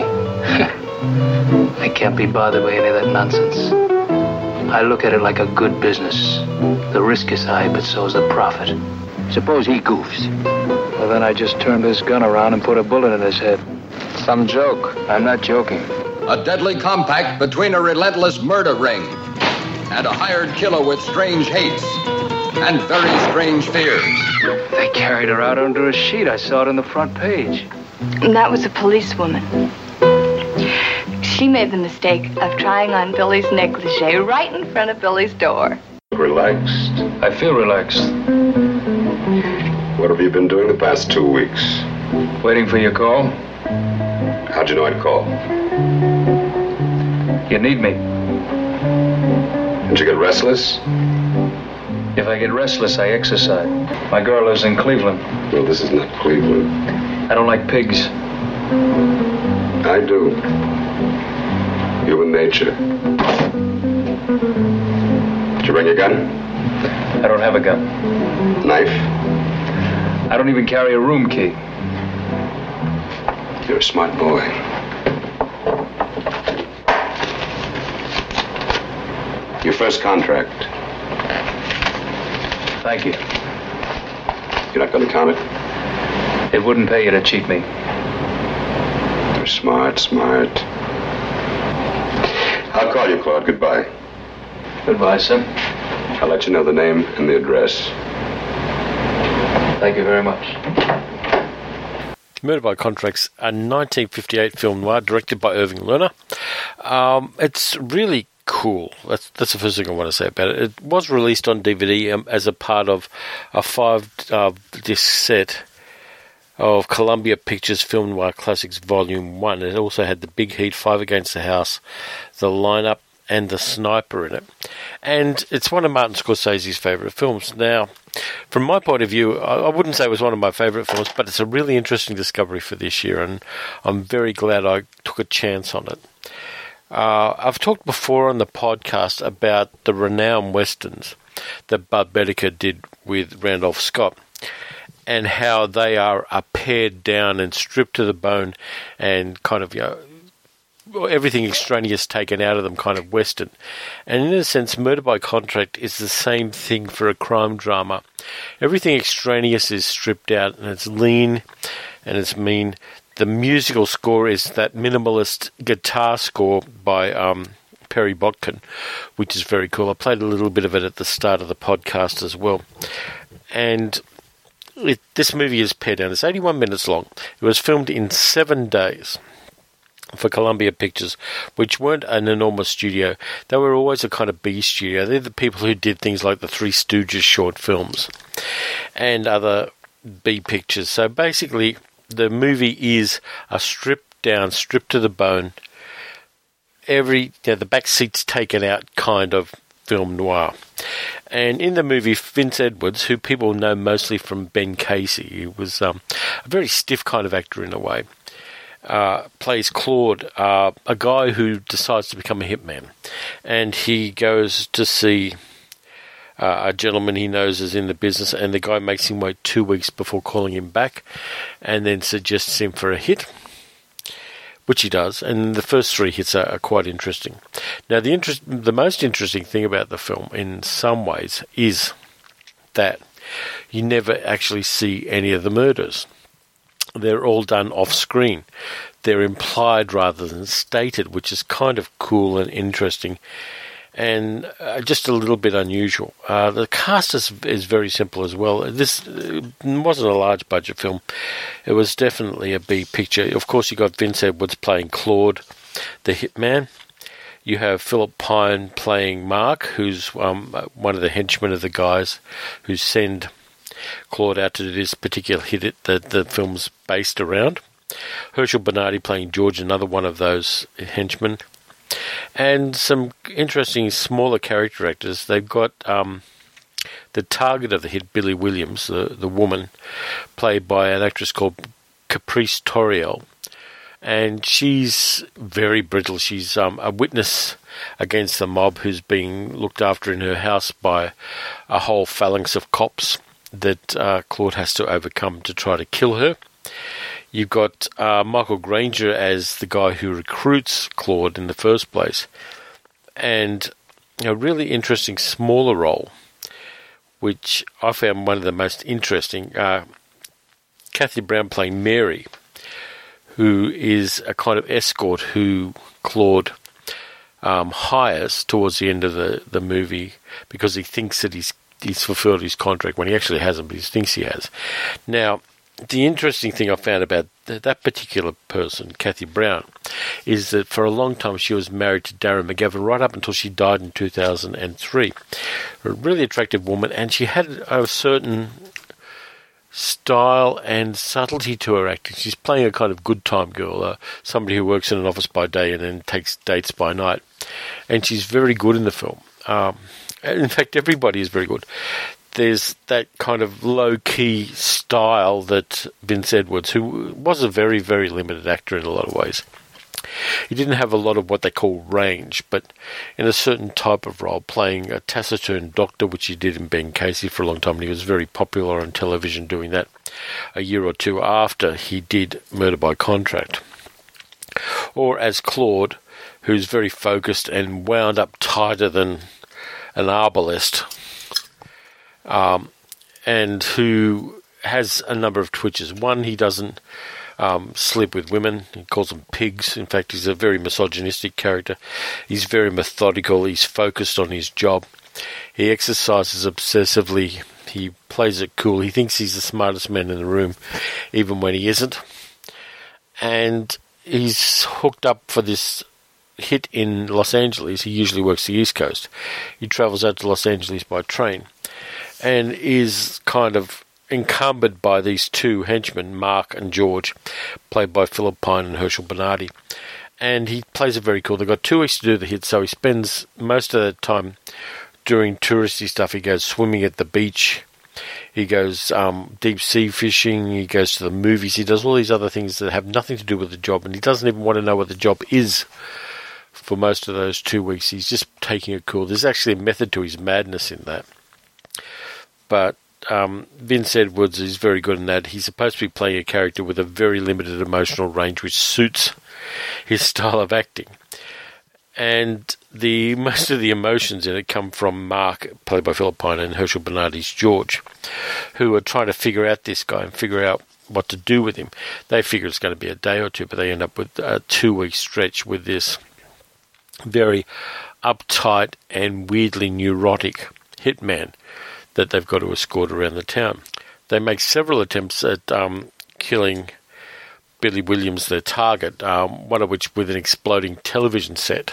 Speaker 4: I can't be bothered by any of that nonsense. I look at it like a good business. The risk is high, but so is the profit.
Speaker 5: Suppose he goofs.
Speaker 4: Well, then I just turn this gun around and put a bullet in his head.
Speaker 5: Some joke.
Speaker 4: I'm not joking.
Speaker 6: A deadly compact between a relentless murder ring and a hired killer with strange hates and very strange fears.
Speaker 4: They carried her out under a sheet. I saw it on the front page.
Speaker 7: And that was a policewoman. She made the mistake of trying on Billy's negligee right in front of Billy's door.
Speaker 3: Relaxed?
Speaker 4: I feel relaxed.
Speaker 3: What have you been doing the past two weeks?
Speaker 4: Waiting for your call.
Speaker 3: How'd you know I'd call?
Speaker 4: You need me.
Speaker 3: Did you get restless?
Speaker 4: If I get restless, I exercise. My girl lives in Cleveland.
Speaker 3: Well, this is not Cleveland.
Speaker 4: I don't like pigs.
Speaker 3: I do. Human nature. Did you bring your gun?
Speaker 4: I don't have a gun.
Speaker 3: Knife?
Speaker 4: I don't even carry a room key.
Speaker 3: You're a smart boy. Your first contract.
Speaker 4: Thank you.
Speaker 3: You're not going to count it?
Speaker 4: It wouldn't pay you to cheat me.
Speaker 3: You're smart, smart. I'll call you, Claude. Goodbye.
Speaker 4: Goodbye, sir.
Speaker 3: I'll let you know the name and the address.
Speaker 4: Thank you very much.
Speaker 1: Murder by Contract's a nineteen fifty-eight film noir directed by Irving Lerner. Um, it's really cool. That's that's the first thing I want to say about it. It was released on D V D um, as a part of a five-disc uh, set of Columbia Pictures Film Noir Classics Volume one. It also had The Big Heat, Five Against the House, The Lineup, and The Sniper in it. And it's one of Martin Scorsese's favourite films. Now, from my point of view, I wouldn't say it was one of my favourite films, but it's a really interesting discovery for this year, and I'm very glad I took a chance on it. Uh, I've talked before on the podcast about the renowned westerns that Bud Boetticher did with Randolph Scott, and how they are, are pared down and stripped to the bone and kind of, you know, everything extraneous taken out of them, kind of western. And in a sense, Murder by Contract is the same thing for a crime drama. Everything extraneous is stripped out, and it's lean and it's mean. The musical score is that minimalist guitar score by um, Perry Botkin, which is very cool. I played a little bit of it at the start of the podcast as well. And it, this movie is pared down. It's eighty-one minutes long. It was filmed in seven days for Columbia Pictures, which weren't an enormous studio. They were always a kind of B studio. They're the people who did things like the Three Stooges short films and other B pictures. So basically, the movie is a stripped down, stripped to the bone, every, you know, the back seats taken out kind of film noir. And in the movie, Vince Edwards, who people know mostly from Ben Casey, he was um, a very stiff kind of actor in a way, uh, plays Claude, uh, a guy who decides to become a hitman. And he goes to see uh, a gentleman he knows is in the business, and the guy makes him wait two weeks before calling him back, and then suggests him for a hit, which he does, and the first three hits are, are quite interesting. Now, the interest, the most interesting thing about the film, in some ways, is that you never actually see any of the murders. They're all done off-screen. They're implied rather than stated, which is kind of cool and interesting, and uh, just a little bit unusual. Uh, the cast is, is very simple as well. This uh, wasn't a large budget film. It was definitely a B picture. Of course, you got Vince Edwards playing Claude, the hitman. You have Philip Pine playing Mark, who's um, one of the henchmen of the guys who send Claude out to do this particular hit that the film's based around. Herschel Bernardi playing George, another one of those henchmen. And some interesting smaller character actors. They've got um, the target of the hit, Billy Williams, the, the woman, played by an actress called Caprice Toriel. And she's very brittle. She's um, a witness against the mob who's being looked after in her house by a whole phalanx of cops that uh, Claude has to overcome to try to kill her. You've got uh, Michael Granger as the guy who recruits Claude in the first place. And a really interesting smaller role, which I found one of the most interesting. Uh, Kathy Brown playing Mary, who is a kind of escort who Claude um, hires towards the end of the, the movie because he thinks that he's, he's fulfilled his contract when he actually hasn't, but he thinks he has. Now, the interesting thing I found about th- that particular person, Kathy Brown, is that for a long time she was married to Darren McGavin right up until she died in two thousand three. A really attractive woman, and she had a certain style and subtlety to her acting. She's playing a kind of good time girl, uh, somebody who works in an office by day and then takes dates by night. And she's very good in the film. Um, in fact, everybody is very good. There's that kind of low-key style that Vince Edwards, who was a very, very limited actor in a lot of ways. He didn't have a lot of what they call range, but in a certain type of role, playing a taciturn doctor, which he did in Ben Casey for a long time, and he was very popular on television doing that a year or two after he did Murder by Contract. Or as Claude, who's very focused and wound up tighter than an arbalest, um, and who has a number of twitches. One, he doesn't Um, sleep with women. He calls them pigs. In fact, he's a very misogynistic character. He's very methodical. He's focused on his job. He exercises obsessively. He plays it cool. He thinks he's the smartest man in the room, even when he isn't. And he's hooked up for this hit in Los Angeles. He usually works the East Coast. He travels out to Los Angeles by train and is kind of encumbered by these two henchmen, Mark and George, played by Philip Pine and Herschel Bernardi. And he plays it very cool. They've got two weeks to do the hit, so he spends most of the time doing touristy stuff. He goes swimming at the beach. He goes um, deep sea fishing. He goes to the movies. He does all these other things that have nothing to do with the job, and he doesn't even want to know what the job is for most of those two weeks. He's just taking it cool. There's actually a method to his madness in that. But Um, Vince Edwards is very good in that. He's supposed to be playing a character with a very limited emotional range, which suits his style of acting. And the most of the emotions in it come from Mark, played by Philip Pine, and Herschel Bernardi's George, who are trying to figure out this guy and figure out what to do with him. They figure it's going to be a day or two, but they end up with a two-week stretch with this very uptight and weirdly neurotic hitman that they've got to escort around the town. They make several attempts at um, killing Billy Williams, their target, um, one of which with an exploding television set,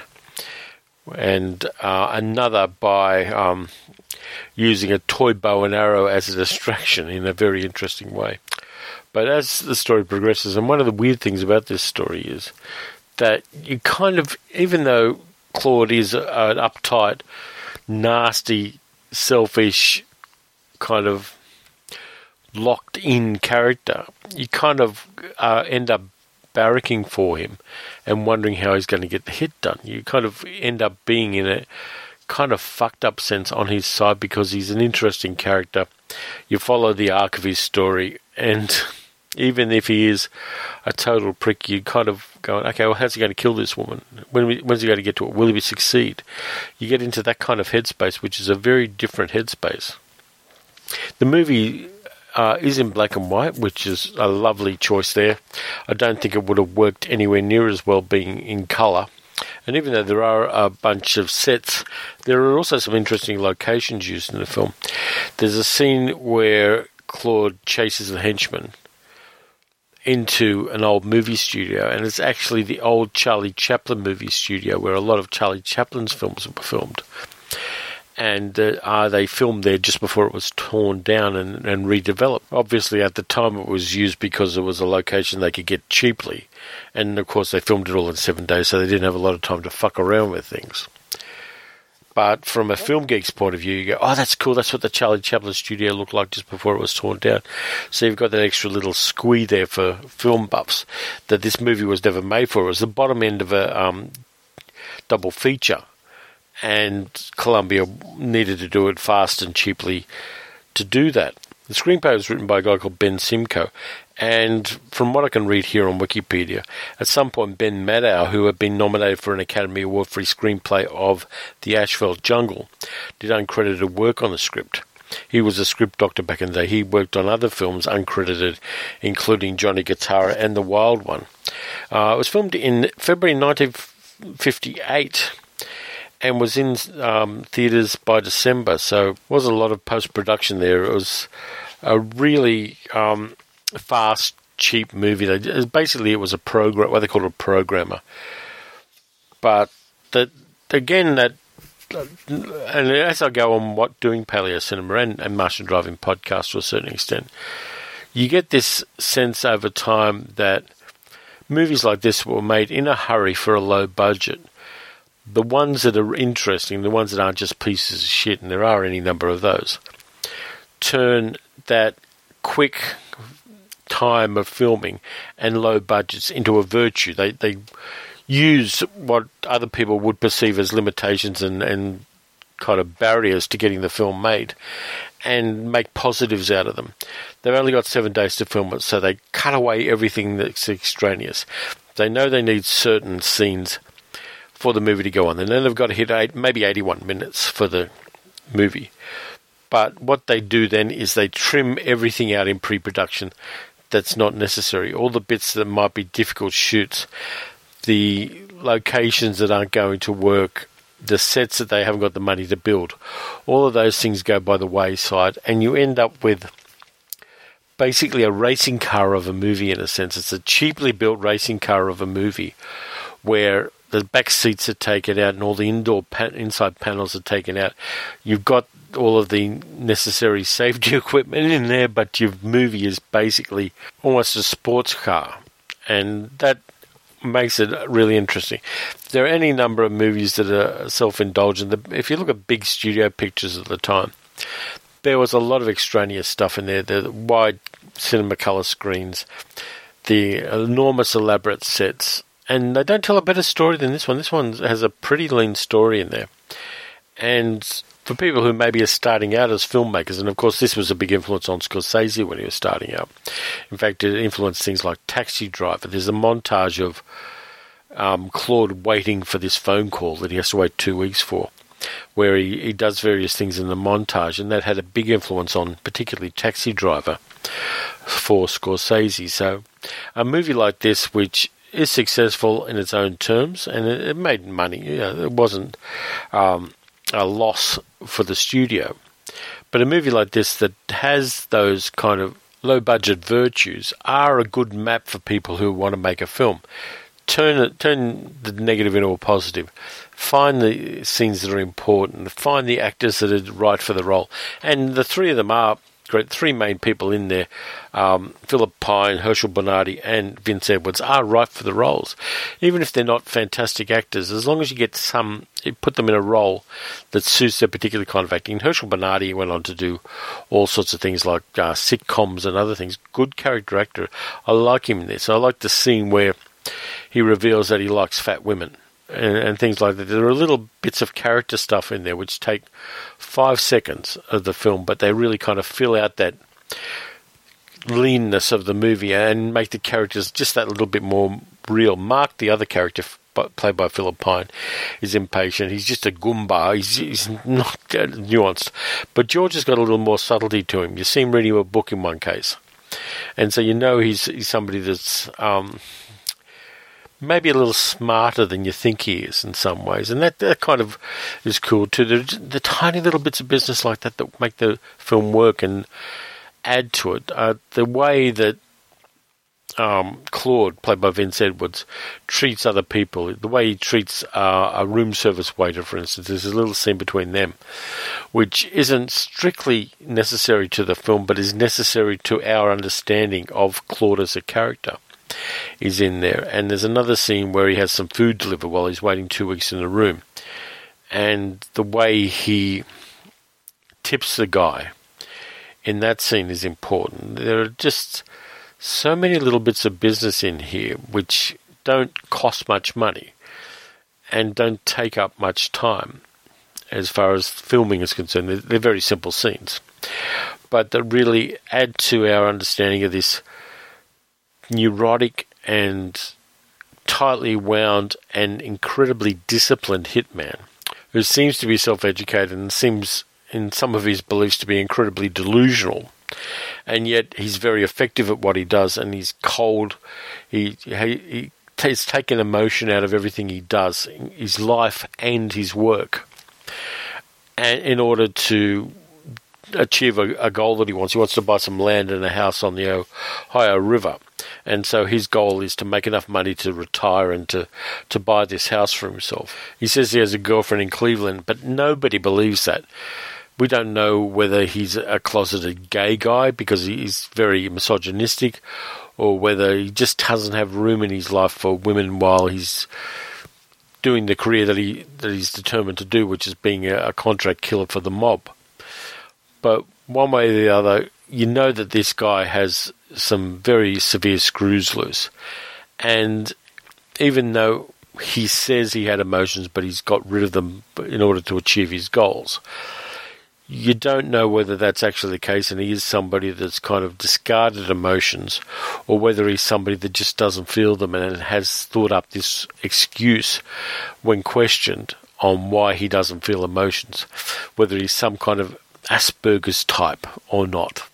Speaker 1: and uh, another by um, using a toy bow and arrow as a distraction in a very interesting way. But as the story progresses, and one of the weird things about this story is that you kind of, even though Claude is an uptight, nasty, selfish, kind of locked-in character, you kind of uh, end up barracking for him and wondering how he's going to get the hit done. You kind of end up being in a kind of fucked-up sense on his side because he's an interesting character. You follow the arc of his story, and even if he is a total prick, you kind of go, okay, well, how's he going to kill this woman? When we, when's he going to get to it? Will he succeed? You get into that kind of headspace, which is a very different headspace. The movie uh, is in black and white, which is a lovely choice there. I don't think it would have worked anywhere near as well being in colour. And even though there are a bunch of sets, there are also some interesting locations used in the film. There's a scene where Claude chases a henchman into an old movie studio, and it's actually the old Charlie Chaplin movie studio where a lot of Charlie Chaplin's films were filmed. And uh, are they filmed there just before it was torn down and, and redeveloped? Obviously, at the time it was used because it was a location they could get cheaply. And, of course, they filmed it all in seven days, so they didn't have a lot of time to fuck around with things. But from a film geek's point of view, you go, oh, that's cool. That's what the Charlie Chaplin studio looked like just before it was torn down. So you've got that extra little squee there for film buffs that this movie was never made for. It was the bottom end of a um, double feature. And Columbia needed to do it fast and cheaply to do that. The screenplay was written by a guy called Ben Simcoe. And from what I can read here on Wikipedia, at some point Ben Maddow, who had been nominated for an Academy Award for his screenplay of The Asphalt Jungle, did uncredited work on the script. He was a script doctor back in the day. He worked on other films uncredited, including Johnny Guitar and The Wild One. Uh, it was filmed in February nineteen fifty-eight and was in um, theatres by December, so it was a lot of post-production there. It was a really um, fast, cheap movie. They, basically, it was a program, what they call a programmer. But that again, that and as I go on what doing Paleo Cinema and, and Martian Driving podcast to a certain extent, you get this sense over time that movies like this were made in a hurry for a low budget. The ones that are interesting, the ones that aren't just pieces of shit, and there are any number of those, turn that quick time of filming and low budgets into a virtue. They they use what other people would perceive as limitations and, and kind of barriers to getting the film made and make positives out of them. They've only got seven days to film it, so they cut away everything that's extraneous. They know they need certain scenes for the movie to go on. And then they've got to hit eight, maybe eighty-one minutes for the movie. But what they do then is they trim everything out in pre-production that's not necessary. All the bits that might be difficult shoots, the locations that aren't going to work, the sets that they haven't got the money to build, all of those things go by the wayside, and you end up with basically a racing car of a movie in a sense. It's a cheaply built racing car of a movie where the back seats are taken out and all the indoor pa- inside panels are taken out. You've got all of the necessary safety equipment in there, but your movie is basically almost a sports car. And that makes it really interesting. There are any number of movies that are self-indulgent. If you look at big studio pictures at the time, there was a lot of extraneous stuff in there. The wide cinema color screens, the enormous elaborate sets, and they don't tell a better story than this one. This one has a pretty lean story in there. And for people who maybe are starting out as filmmakers, and of course this was a big influence on Scorsese when he was starting out. In fact, it influenced things like Taxi Driver. There's a montage of um, Claude waiting for this phone call that he has to wait two weeks for, where he, he does various things in the montage, and that had a big influence on particularly Taxi Driver for Scorsese. So a movie like this, which is successful in its own terms, and it, it made money. You know, it wasn't um, a loss for the studio. But a movie like this that has those kind of low-budget virtues are a good map for people who want to make a film. Turn it, turn the negative into a positive. Find the scenes that are important. Find the actors that are right for the role. And the three of them are great. Three main people in there, um, Philip Pine, Herschel Bernardi, and Vince Edwards, are right for the roles. Even if they're not fantastic actors, as long as you get some, you put them in a role that suits their particular kind of acting. Herschel Bernardi went on to do all sorts of things like uh, sitcoms and other things. Good character actor. I like him in this. I like the scene where he reveals that he likes fat women. And, and things like that. There are little bits of character stuff in there which take five seconds of the film, but they really kind of fill out that leanness of the movie and make the characters just that little bit more real. Mark, the other character played by Philip Pine, is impatient. He's just a goomba. He's, he's not nuanced. But George has got a little more subtlety to him. You see him reading a book in one case. And so you know he's, he's somebody that's Um, maybe a little smarter than you think he is in some ways. And that, that kind of is cool too. The, the tiny little bits of business like that that make the film work and add to it. Uh, the way that um, Claude, played by Vince Edwards, treats other people, the way he treats uh, a room service waiter, for instance. There's a little scene between them, which isn't strictly necessary to the film, but is necessary to our understanding of Claude as a character, is in there. And there's another scene where he has some food delivered while he's waiting two weeks in the room. And the way he tips the guy in that scene is important. There are just so many little bits of business in here which don't cost much money and don't take up much time as far as filming is concerned. They're, they're very simple scenes, but that really add to our understanding of this neurotic and tightly wound and incredibly disciplined hitman who seems to be self-educated and seems in some of his beliefs to be incredibly delusional. And yet he's very effective at what he does, and he's cold. He, he, he's taken emotion out of everything he does, his life and his work, and in order to achieve a, a goal that he wants. He wants to buy some land and a house on the Ohio River. And so his goal is to make enough money to retire and to, to buy this house for himself. He says he has a girlfriend in Cleveland, but nobody believes that. We don't know whether he's a closeted gay guy because he's very misogynistic, or whether he just doesn't have room in his life for women while he's doing the career that he that he's determined to do, which is being a, a contract killer for the mob. But one way or the other, you know that this guy has some very severe screws loose. And even though he says he had emotions, but he's got rid of them in order to achieve his goals, you don't know whether that's actually the case and he is somebody that's kind of discarded emotions, or whether he's somebody that just doesn't feel them and has thought up this excuse when questioned on why he doesn't feel emotions, whether he's some kind of Asperger's type or not.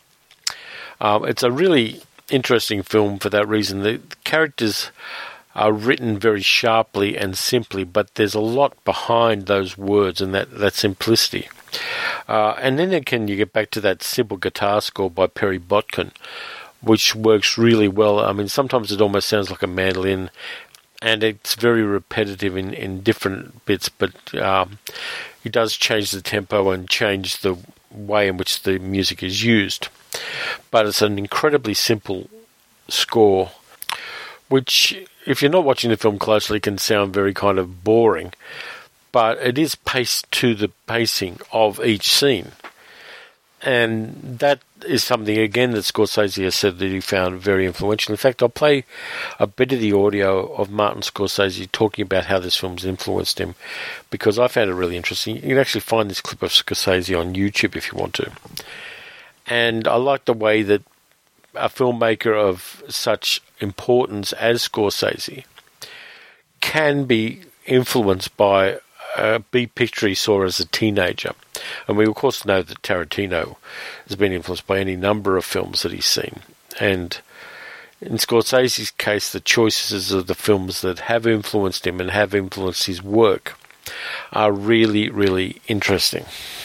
Speaker 1: Um, it's a really interesting film for that reason. The characters are written very sharply and simply, but there's a lot behind those words and that, that simplicity. Uh, and then again, you get back to that simple guitar score by Perry Botkin, which works really well. I mean, sometimes it almost sounds like a mandolin, and it's very repetitive in, in different bits, but um, it does change the tempo and change the way in which the music is used. But it's an incredibly simple score, which, if you're not watching the film closely, can sound very kind of boring. But it is paced to the pacing of each scene. And that is something, again, that Scorsese has said that he found very influential. In fact, I'll play a bit of the audio of Martin Scorsese talking about how this film's influenced him, because I found it really interesting. You can actually find this clip of Scorsese on YouTube if you want to. And I like the way that a filmmaker of such importance as Scorsese can be influenced by a big picture he saw as a teenager. And we, of course, know that Tarantino has been influenced by any number of films that he's seen. And in Scorsese's case, the choices of the films that have influenced him and have influenced his work are really, really interesting.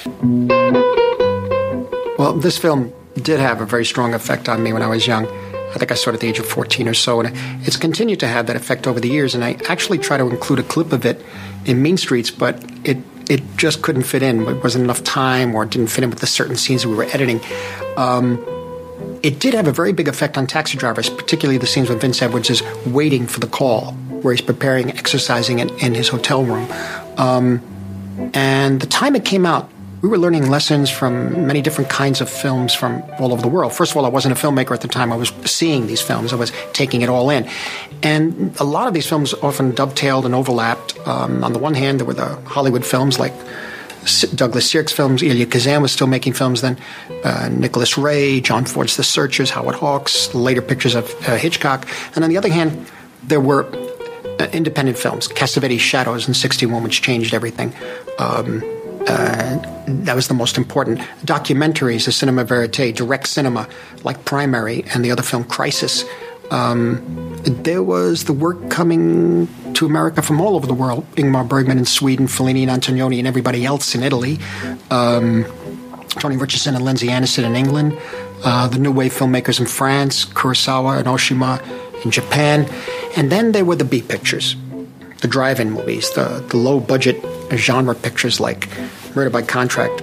Speaker 8: Well, this film did have a very strong effect on me when I was young. I think I saw it at the age of fourteen or so, and it's continued to have that effect over the years. And I actually try to include a clip of it in Mean Streets, but it it just couldn't fit in. It wasn't enough time, or it didn't fit in with the certain scenes that we were editing. Um, it did have a very big effect on Taxi Drivers, particularly the scenes when Vince Edwards is waiting for the call, where he's preparing, exercising in, in his hotel room. Um, and the time it came out, we were learning lessons from many different kinds of films from all over the world. First of all, I wasn't a filmmaker at the time. I was seeing these films. I was taking it all in. And a lot of these films often dovetailed and overlapped. Um, on the one hand, there were the Hollywood films like Douglas Sirk's films. Elia Kazan was still making films then. Uh, Nicholas Ray, John Ford's The Searchers, Howard Hawks, later pictures of uh, Hitchcock. And on the other hand, there were uh, independent films. Cassavetes' Shadows in sixty-one, which changed everything. Um, Uh, that was the most important. Documentaries, the cinema verite, direct cinema, like Primary, and the other film Crisis. Um, there was the work coming to America from all over the world. Ingmar Bergman in Sweden, Fellini and Antonioni and everybody else in Italy. Um, Tony Richardson and Lindsay Anderson in England. Uh, the New Wave filmmakers in France, Kurosawa and Oshima in Japan. And then there were the B pictures, the drive-in movies, the, the low-budget genre pictures like Murder by Contract,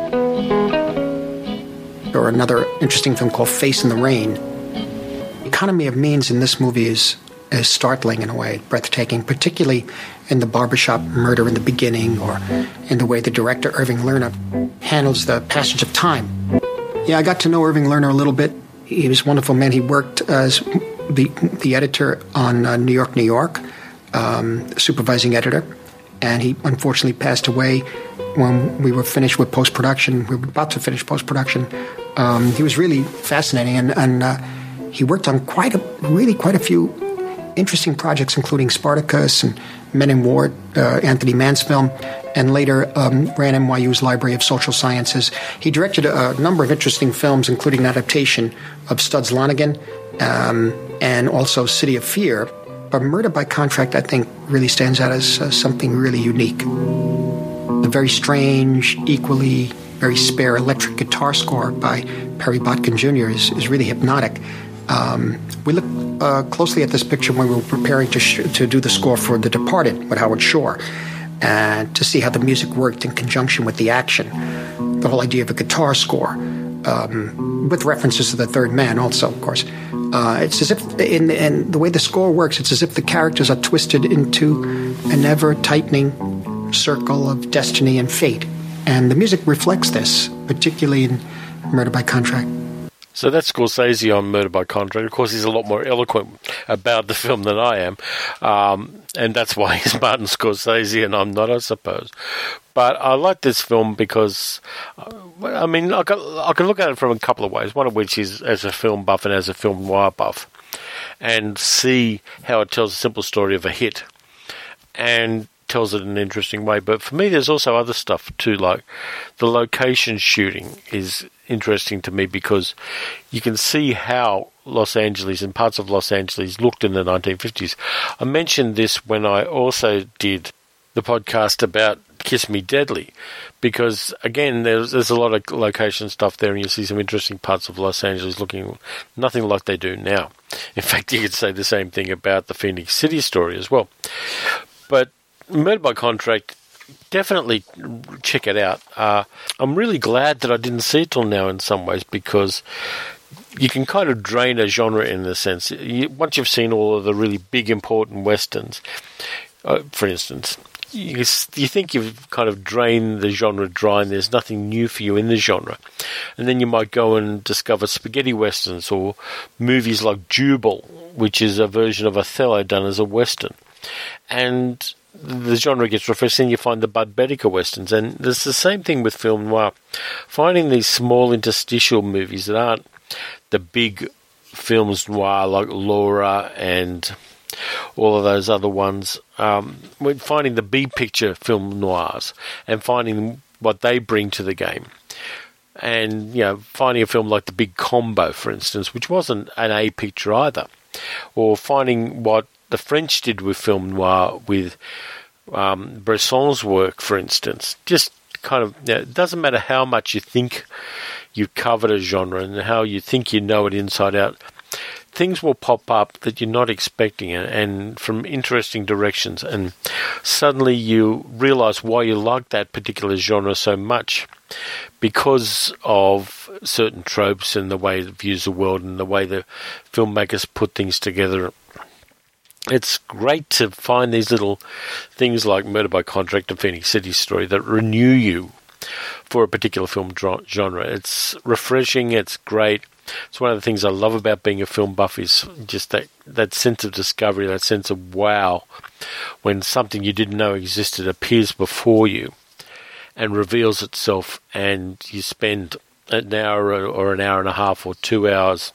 Speaker 8: or another interesting film called Face in the Rain. The economy of means in this movie is, is startling in a way, breathtaking, particularly in the barbershop murder in the beginning, or in the way the director, Irving Lerner, handles the passage of time. Yeah, I got to know Irving Lerner a little bit. He was a wonderful man. He worked as the, the editor on uh, New York, New York, um, supervising editor, and he unfortunately passed away when we were finished with post-production. We were about to finish post-production. Um, he was really fascinating, and, and uh, he worked on quite a, really quite a few interesting projects, including Spartacus and Men in War, uh, Anthony Mann's film, and later um, ran N Y U's Library of Social Sciences. He directed a, a number of interesting films, including an adaptation of Studs Lonigan um, and also City of Fear. But Murder by Contract, I think, really stands out as uh, something really unique. The very strange, equally very spare electric guitar score by Perry Botkin Junior is, is really hypnotic. Um, we looked uh, closely at this picture when we were preparing to sh- to do the score for The Departed with Howard Shore, and to see how the music worked in conjunction with the action. The whole idea of a guitar score, um, with references to The Third Man also, of course. Uh, it's as if, in, in the way the score works, it's as if the characters are twisted into an ever-tightening circle of destiny and fate. And the music reflects this, particularly in Murder by Contract.
Speaker 1: So that's Scorsese on Murder by Contract. Of course, he's a lot more eloquent about the film than I am. Um, and that's why he's Martin Scorsese and I'm not, I suppose. But I like this film because, uh, I mean, I can, I can look at it from a couple of ways. One of which is as a film buff and as a film noir buff. And see how it tells a simple story of a hit. And tells it in an interesting way. But for me, there's also other stuff too, like the location shooting is interesting to me because you can see how Los Angeles and parts of Los Angeles looked in the nineteen fifties. I mentioned this when I also did the podcast about Kiss Me Deadly, because again there's, there's a lot of location stuff there and you see some interesting parts of Los Angeles looking nothing like they do now. In fact, you could say the same thing about the Phoenix City story as well. But Murder by Contract, definitely check it out. Uh, I'm really glad that I didn't see it till now in some ways, because you can kind of drain a genre in a sense. You, once you've seen all of the really big, important westerns, uh, for instance, you, you think you've kind of drained the genre dry and there's nothing new for you in the genre. And then you might go and discover spaghetti westerns or movies like Jubal, which is a version of Othello done as a western. And the genre gets refreshed, and you find the Bud Bedicker westerns, and there's the same thing with film noir. Finding these small interstitial movies that aren't the big films noir like Laura and all of those other ones, um, finding the B picture film noirs and finding what they bring to the game. And, you know, finding a film like The Big Combo, for instance, which wasn't an A picture either, or finding what the French did with film noir with um, Bresson's work, for instance. Just kind of, you know, it doesn't matter how much you think you've covered a genre and how you think you know it inside out. Things will pop up that you're not expecting and from interesting directions, and suddenly you realize why you like that particular genre so much, because of certain tropes and the way it views the world and the way the filmmakers put things together. It's great to find these little things like Murder by Contract and Phoenix City Story that renew you for a particular film genre. It's refreshing, it's great. It's one of the things I love about being a film buff is just that, that sense of discovery, that sense of wow, when something you didn't know existed appears before you and reveals itself, and you spend an hour or an hour and a half or two hours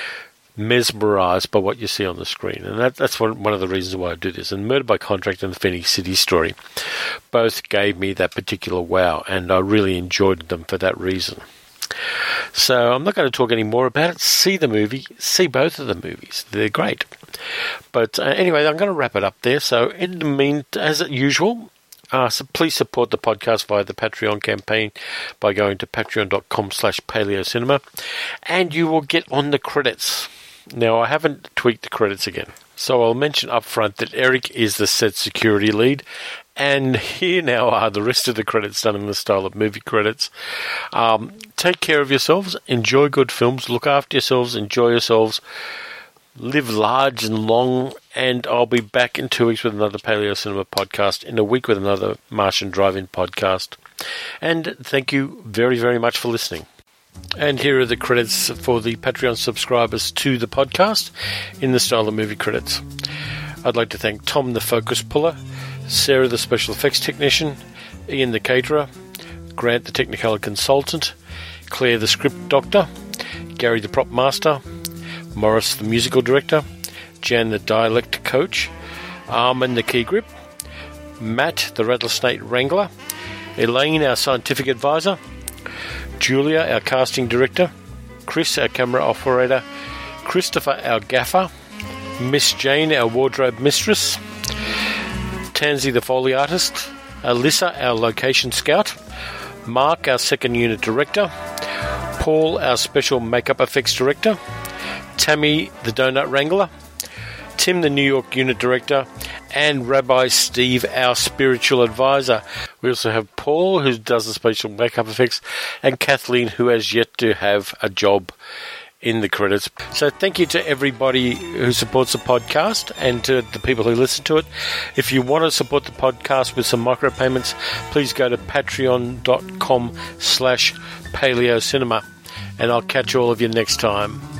Speaker 1: mesmerized by what you see on the screen. And that, that's one, one of the reasons why I do this. And Murder by Contract and the Phoenix City Story both gave me that particular wow, and I really enjoyed them for that reason. So I'm not going to talk any more about it. See the movie. See both of the movies. They're great. But uh, anyway, I'm going to wrap it up there. So in the mean, as usual, uh, so please support the podcast via the Patreon campaign by going to patreon.com slash paleocinema, and you will get on the credits. Now, I haven't tweaked the credits again, so I'll mention up front that Eric is the set security lead, and here now are the rest of the credits done in the style of movie credits. Um, take care of yourselves, enjoy good films, look after yourselves, enjoy yourselves, live large and long, and I'll be back in two weeks with another Paleo Cinema podcast, in a week with another Martian Drive-In podcast. And thank you very, very much for listening. And here are the credits for the Patreon subscribers to the podcast in the style of movie credits. I'd like to thank Tom the Focus Puller, Sarah the Special Effects Technician, Ian the Caterer, Grant the Technicolor Consultant, Claire the Script Doctor, Gary the Prop Master, Morris the Musical Director, Jan the Dialect Coach, Armin the Key Grip, Matt the Rattlesnake Wrangler, Elaine our Scientific Advisor, Julia our Casting Director, Chris our Camera Operator, Christopher our Gaffer, Miss Jane our Wardrobe Mistress, Tansy the Foley Artist, Alyssa our Location Scout, Mark our Second Unit Director, Paul our Special Makeup Effects Director, Tammy the Donut Wrangler, Tim the New York Unit Director, and Rabbi Steve our Spiritual Advisor. We also have Paul, who does the special makeup effects, and Kathleen, who has yet to have a job in the credits. So thank you to everybody who supports the podcast and to the people who listen to it. If you want to support the podcast with some micropayments, please go to patreon.com slash paleocinema, and I'll catch all of you next time.